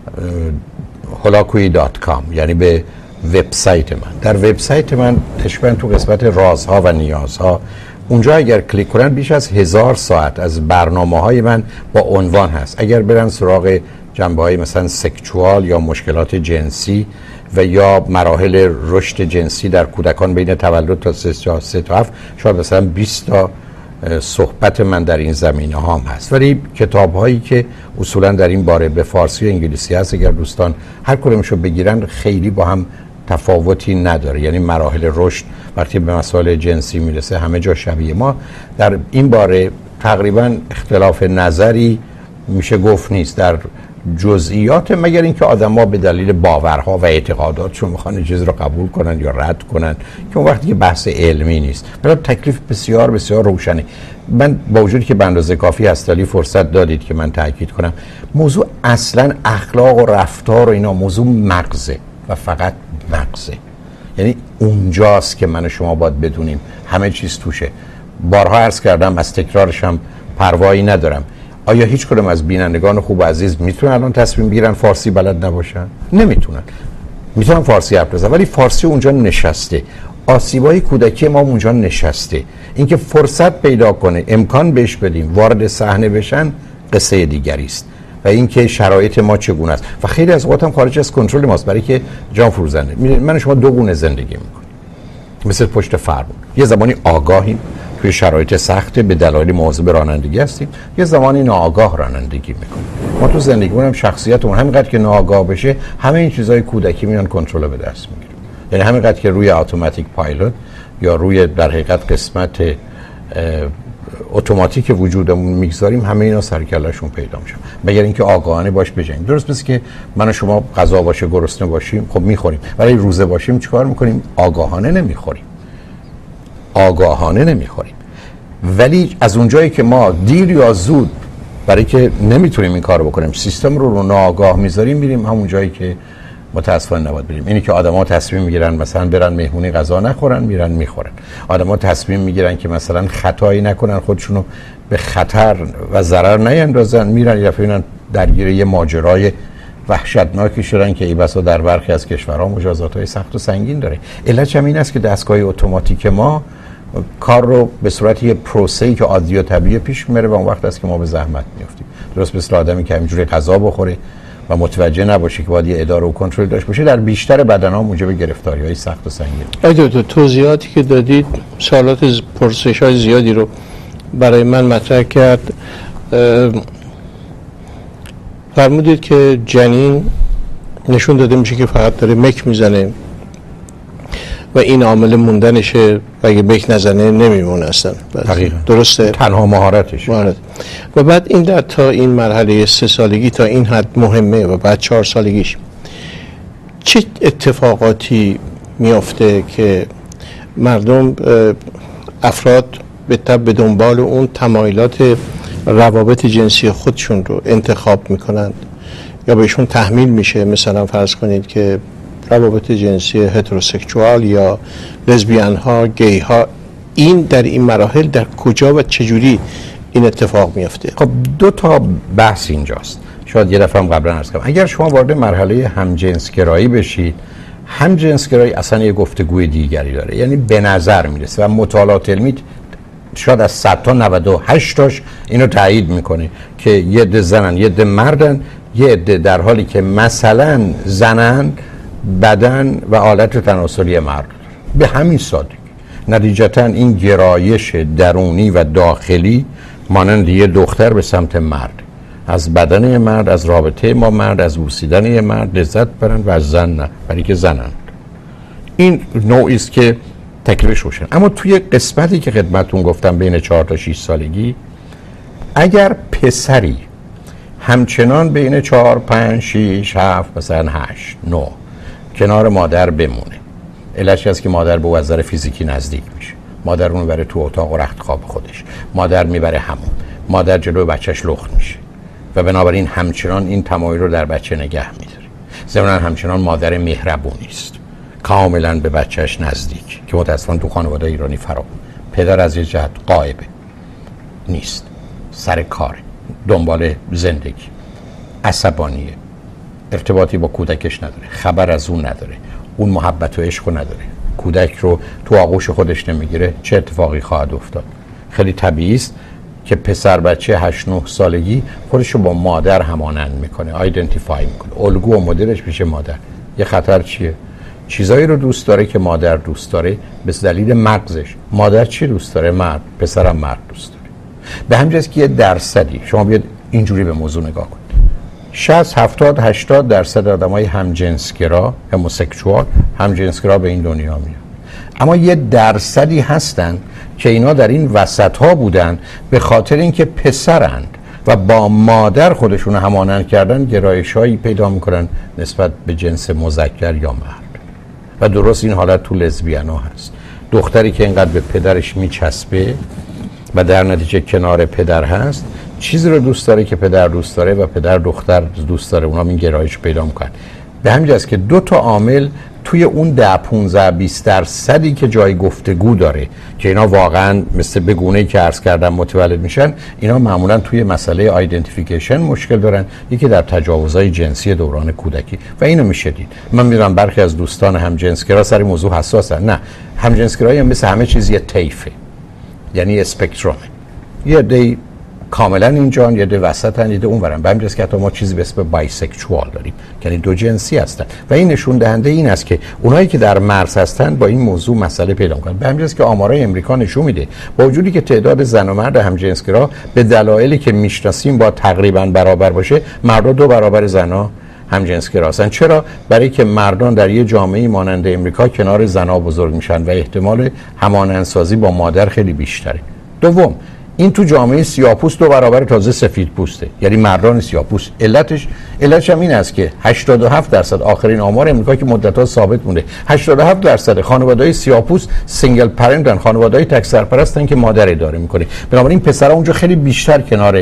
هولاکویی دات کام، یعنی به وبسایت من. در وبسایت من تشبیه تو قسمت رازها و نیازها، اونجا اگر کلیک کنن بیش از هزار ساعت از برنامه‌های من با عنوان هست. اگر برن سراغ جنبه‌های مثلا سکشوال یا مشکلات جنسی و یا مراحل رشد جنسی در کودکان بین تولد تا سه تا هفت، شاید مثلا بیست تا صحبت من در این زمینه ها هم هست. ولی کتاب هایی که اصولا در این باره به فارسی و انگلیسی هست، اگر دوستان هر کدومشو بگیرن خیلی با هم تفاوتی نداره. یعنی مراحل رشد وقتی به مسائل جنسی میرسه همه جا شبیه. ما در این باره تقریبا اختلاف نظری میشه گفت نیست در جزئیات، مگر اینکه آدم‌ها به دلیل باورها و اعتقاداتشون میخوان چیزی رو قبول کنن یا رد کنن که اون وقتی که بحث علمی نیست. ولی تکلیف بسیار بسیار روشنه. من با وجودی که به اندازه کافی هستالی فرصت دادید که من تاکید کنم، موضوع اصلا اخلاق و رفتار و اینا موضوع مغزه و فقط مغزه. یعنی اونجاست که من و شما باید بدونیم همه چیز توشه. بارها عرض کردم، از تکرارش هم پروایی ندارم. آیا هیچ کدوم از بینندگان خوب و عزیز میتونن الان تصمیم بگیرن فارسی بلد نباشن؟ نمیتونن. میتونن فارسی حرف بزنن، ولی فارسی اونجا نشسته. آسیبای کودکی ما اونجا نشسته. اینکه فرصت پیدا کنه، امکان بهش بدیم، وارد صحنه بشن، قصه دیگری است. و اینکه شرایط ما چگونه است و خیلی از اوقات هم خارج از کنترل ماست. برای که جان فروزنده، میدونید من و شما دو گونه زندگی میکنیم، مثل پشت فرمون. یه زمانی آگاهیم توی شرایط سخت به دلایل مواظب رانندگی هستیم، یه زمانی ناآگاه رانندگی میکنیم. ما تو زندگیمون هم شخصیتمون همینقدر که ناآگاه بشه، همه این چیزای کودکی میان کنترل به دست میگیرن. یعنی همینقدر که روی اتوماتیک پایلوت یا روی در حقیقت قسمت اتوماتیک وجودمون میگذاریم، همه اینا سر کلهشون پیدا میشن، مگر اینکه آگاهانه باش بجنگیم. درست مثل که من و شما غذا باشه گرسنه باشیم خب میخوریم، ولی روزه باشیم چیکار میکنیم؟ آگاهانه نمیخوریم. آگاهانه نمیخوریم. ولی از اونجایی که ما دیر یا زود برای که نمیتونیم این کارو بکنیم، سیستم رو رو ناآگاه میذاریم، میریم همون جایی که متاسفانه نباید بریم. اینی که آدما تصمیم میگیرن مثلا برن مهمونی غذا نخورن، میرن میخورن. آدما تصمیم میگیرن که مثلا خطایی نکنن، خودشونو به خطر و ضرر نیندازن، میرن یه دفعه درگیر یه ماجرای وحشتناکی شدن که ای بسا در برخی از کشورها مجازات‌های سخت و سنگین داره. علتش هم این است که دستگاه اتوماتیک ما کار رو به صورت یه پروسه‌ای که عادی و طبیعی پیش میره و اون وقت است که ما به زحمت میافتیم. درست مثل آدمی که همینجوری غذا بخوره و متوجه نباشه که باید یه اداره و کنترل داشته باشه، در بیشتر بدن‌ها موجب گرفتاری‌های سخت و سنگین. آقای دکتر، توضیحاتی که دادید سوالات پرسش‌های زیادی رو برای من مطرح کرد. فرمودید که جنین نشون داده میشه که فقط داره مک میزنه و این عامل موندنشه و اگه بک نزنه نمیمونه اصلا. درسته؟ تنها مهارتش. مهارت. و بعد این در تا این مرحله سه سالگی تا این حد مهمه و بعد چهار سالگیش چه اتفاقاتی میافته که مردم افراد به تبع به دنبال اون تمایلات روابط جنسی خودشون رو انتخاب میکنند یا بهشون تحمیل میشه؟ مثلا فرض کنید که روابط جنسی هتروسکسوال یا لزبیان ها، گی ها، این در این مراحل در کجا و چجوری این اتفاق میفته؟ خب دو تا بحث اینجاست. شاید یه دفعه هم قبلا عرض کردم، اگر شما وارد مرحله همجنسگرایی بشید، همجنسگرایی اصلا یه گفتگوی دیگری داره. یعنی به نظر میرسه و مطالعات علمی شاید از صد تا نود و هشت تاش اینو تایید میکنه که یه عده زنن، یه عده مردن، یه عده در حالی که مثلا زنن بدن و آلت تناسلی مرد. به همین سادگی نتیجتا این گرایش درونی و داخلی مانند یه دختر به سمت مرد، از بدن مرد، از رابطه ما مرد، از بوسیدن یه مرد لذت برن و از زن نه، برای که زنن. این نوعی است که تکلیفش روشن. اما توی قسمتی که خدمتتون گفتم بین چهار تا شش سالگی، اگر پسری همچنان بین چهار، پنج، شش، هفت، مثلا هشت، نه کنار مادر بمونه، علتش هست که مادر به وزر فیزیکی نزدیک میشه، مادر رو میبره تو اتاق و رخت خواب خودش، مادر میبره همون، مادر جلوی بچهش لخت میشه و بنابراین همچنان این تمایل رو در بچه نگه میداره. ضمناً همچنان مادر مهربونی است، کاملا به بچهش نزدیک، که متاسفانه تو خانواده ایرانی فرا. پدر از یه جهت غایبه، نیست، سر کار، دنبال زندگی، عصبانیه، ارتباطی با کودکش نداره، خبر از اون نداره، اون محبت و عشق نداره، کودک رو تو آغوش خودش نمیگیره، چه اتفاقی خواهد افتاد؟ خیلی طبیعی است که پسر بچه هشت نه سالگی خودش رو با مادر همانند میکنه، آیدنتیفای میکنه، الگو و مدلش میشه مادر. یه خطر چیه؟ چیزایی رو دوست داره که مادر دوست داره به دلیل مغزش. مادر چی دوست داره؟ مرد. پسرم مرد دوست داره. به همین جاست که یه درصدی، شما بیاد اینجوری به موضوع نگاه کنید، شصت، هفتاد، هشتاد درصد آدمای همجنسگرا، هموسکسوال، همجنسگرا به این دنیا میاد. اما یه درصدی هستن که اینا در این وسط ها بودن به خاطر اینکه پسرند و با مادر خودشون همانند کردن، گرایش‌هایی پیدا میکنن نسبت به جنس مذکر یا مرد. و درست این حالت تو لزبیان ها هست. دختری که اینقدر به پدرش میچسبه و در نتیجه کنار پدر هست، چیزی رو دوست داره که پدر دوست داره و پدر دختر دوست داره، اونا این گرایش پیدا میکنن. به همین جاست که دو تا عامل توی اون ده پانزده بیست درصدی که جای گفتگو داره که اینا واقعا مثل به گونه‌ای که عرض کردم متولد میشن، اینا معمولا توی مسئله آیدنتیفیکیشن مشکل دارن، یکی در تجاوزهای جنسی دوران کودکی. و اینو میشه دید. من میدونم برخی از دوستان همجنسگرا سر موضوع حساسن. نه، همجنسگرایی هم مثل همه چیز یه طیفه، یعنی اسپکترومه. یه دی کاملا اینجان، یه ده وسطن، یه ده اونورن. به همین جاست که حتی ما چیزی به اسم بایسکشوال داریم، یعنی دو جنسی هستن. و این نشون دهنده این است که اونایی که در مرز هستن با این موضوع مسئله پیدا می‌کنن. به همین جاست که آمارای امریکا نشون میده با وجودی که تعداد زن و مرد همجنسگرا به دلایلی که میشناسیم با تقریبا برابر باشه، مردا دو برابر زنا همجنسگرا هستن. چرا؟ برای که مردان در یه جامعه مانند امریکا کنار زنا بزرگ میشن و احتمال همانندسازی با مادر خیلی بیشتره. دوم، این تو جامعه سیاه‌پوست دو برابر تازه سفید پوسته، یعنی مردان سیاه‌پوست. علتش علتش هم این است که هشتاد و هفت درصد، آخرین آمار امریکا که مدت‌ها ثابت مونده، هشتاد و هفت درصد خانواده‌های سیاه‌پوست سینگل پرنتن، خانواده‌های تک سرپرستن که مادر اداره میکنه. بنابراین پسرا اونجا خیلی بیشتر کنار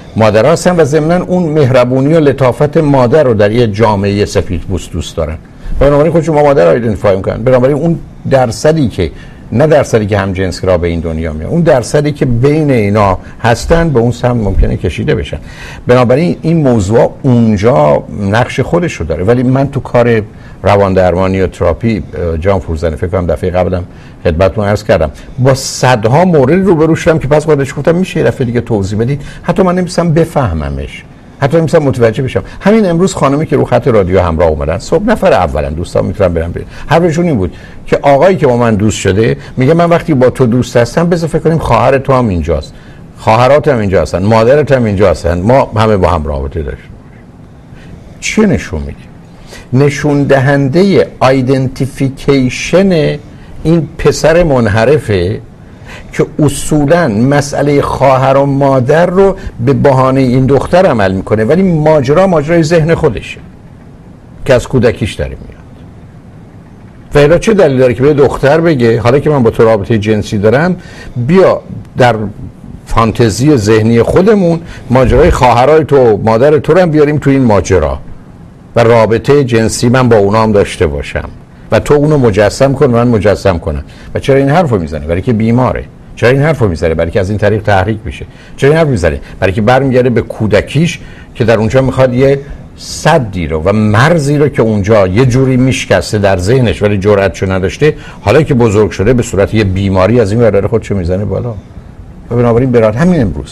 مادرها هستن و ضمناً اون مهربونی و لطافت مادر رو در یه جامعه سفیدپوست دوست دارن. بنابراین خودشون با مادر آیدنتیفای میکنن. بنابراین اون درصدی که نه درصدی که هم جنس را به این دنیا میاد، اون درصدی که بین اینا هستن به اون سمت ممکنه کشیده بشن. بنابراین این موضوع اونجا نقش خودش رو داره. ولی من تو کار روان درمانی و تراپی، جان فروزنی، فکر کنم دفعه قبلم خدمتتون عرض کردم، با صدها مورد روبرو شدم که پس خودش گفتم میشه یه دفعه دیگه توضیح بدید، حتی من نمی‌تونم بفهممش، حتی نمی‌تونم متوجه بشم. همین امروز خانمی که رو خط رادیو همراه اومدن، صبح نفر اولا دوستان میتونم برم بریم، حرفشون این بود که آقایی که با من دوست شده میگه من وقتی با تو دوست هستم بذار فکر کنیم خواهر تو هم اینجاست، خواهرات هم اینجا هستن، مادرت هم اینجا هستن، ما همه با هم رابطه داشتیم. چی نشون میده؟ نشون دهنده آیدنتیفیکیشن این پسر منحرفه که اصولاً مسئله خواهر و مادر رو به بهانه این دختر عمل میکنه، ولی ماجرا ماجرای ذهن خودشه که از کودکیش داره میاد. و الا چه دلیل داره که به دختر بگه حالا که من با تو رابطه جنسی دارم بیا در فانتزی ذهنی خودمون ماجرای خواهرای تو مادر تو رو هم بیاریم تو این ماجرا و رابطه جنسی من با اونا هم داشته باشم و تو اونو مجسم کن من مجسم کنم. و چرا این حرفو میزنه؟ برای که بیماره. چرا این حرفو میزنه؟ برای که از این طریق تحریک میشه. چرا این حرفو میزنه؟ برای که برمیگرده به کودکیش که در اونجا میخواد یه سدی رو و مرزی رو که اونجا یه جوری میشکسته در ذهنش ولی جرأتشو نداشته، حالا که بزرگ شده به صورت یه بیماری از این ور داره خودشو میزنه بالا. و بنابراین برات همین امروز،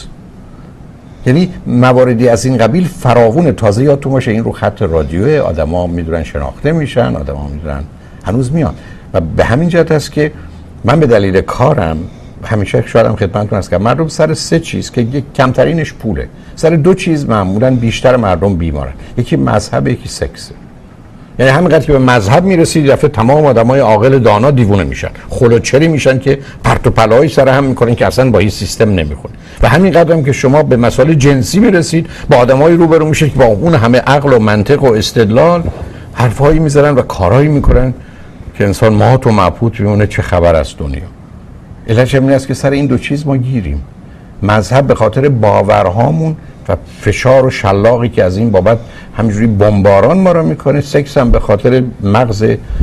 یعنی مواردی از این قبیل فراوون. تازه یادتون باشه این رو خط رادیو آدما میدونن شناخته میشن، آدما میدونن هنوز میان. و به همین جهت است که من به دلیل کارم همیشه شاید هم خدمتتون هست که مردم سر سه چیز که یک کمترینش پوله، سر دو چیز معمولا بیشتر مردم بیمارن. یکی مذهب، یکی سکس. یعنی همینقدر که به مذهب میرسید دفعه تمام آدمای عاقل دانا دیوونه میشن، خلوچری میشن که پرت و پلایی سر هم میکنن که اصلا با این سیستم نمیخونه. و همینقدر هم که شما به مسائل جنسی میرسید با آدمای روبرو میشید که با اون همه عقل و منطق و استدلال حرفایی میزنن و کارهایی میکنن که انسان مات و مبهوت میمونه چه خبر از دنیا. علتش این است که سر این دو چیز ما گیریم. مذهب به خاطر باورهامون و فشار و شلاقی که از این بابت همینجوری بمباران ما رو میکنه، سکس هم به خاطر مغز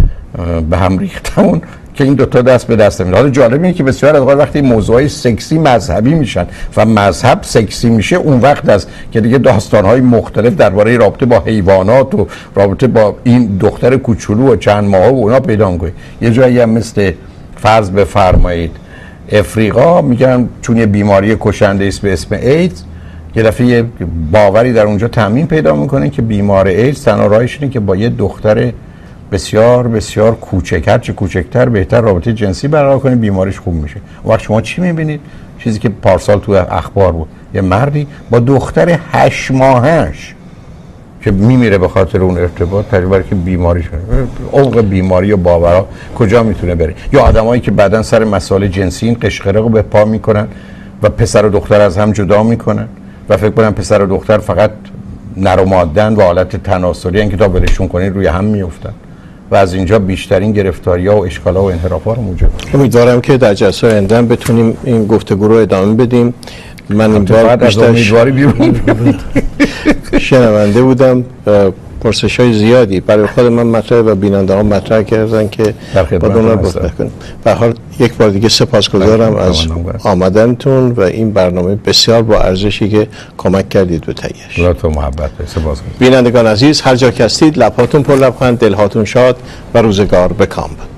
به هم ریختمون که این دوتا دست به دست میاد. حالا جالب اینه که بسیار از اوقات وقتی موضوعای سکسی مذهبی میشن و مذهب سکسی میشه، اون وقت است که دیگه داستانهای مختلف درباره رابطه با حیوانات و رابطه با این دختر کوچولو و چند ماهه و اونا پیدا میکنه. یه جایی هم مثل فرض بفرمایید افریقا میگن چون یه بیماری کشنده است به اسم ایدز، یه دفعه باوری در اونجا تامین پیدا میکنه که بیمار ایدز تنها راهش اینه که با یه دختر بسیار بسیار کوچک، هر چه کوچکتر بهتر رابطه جنسی برقرار کنه بیماریش خوب میشه. وقت شما چی میبینید؟ چیزی که پارسال تو اخبار بود، یه مردی با دختر هشت ماهش که میمیره به خاطر اون ارتباط، تجربه که بیماری شده. عمق بیماری و باورها کجا میتونه بره؟ یا آدمایی که بعداً سر مسائل جنسی این قشقرق رو به پا میکنن و پسر و دختر از هم جدا میکنن و فکر کنن پسر و دختر فقط نر و ماده‌اند و حالت تناسلی ان که تا ولشون کنید روی هم میافتن و از اینجا بیشترین گرفتاری‌ها و اشکال‌ها و انحراف‌ها رو موجب. امیدوارم که در جلسه آینده بتونیم این گفتگو رو ادامه بدیم. من این بار بیشتر امیدواری بیرون شنونده بودم، پرسش‌های زیادی برای خود من مطرح و بیننده‌ها مطرح کردن که با دنیا بحث کنیم. به هر حال یک بار دیگه سپاسگزارم از آمدنتون و این برنامه بسیار با ارزشی که کمک کردید به تهیه‌اش. لطف و محبت. سپاسگزارم. بینندگان عزیز، هر جا که هستید لب‌هاتون پر لبخند، دل‌هاتون شاد و روزگار به کام.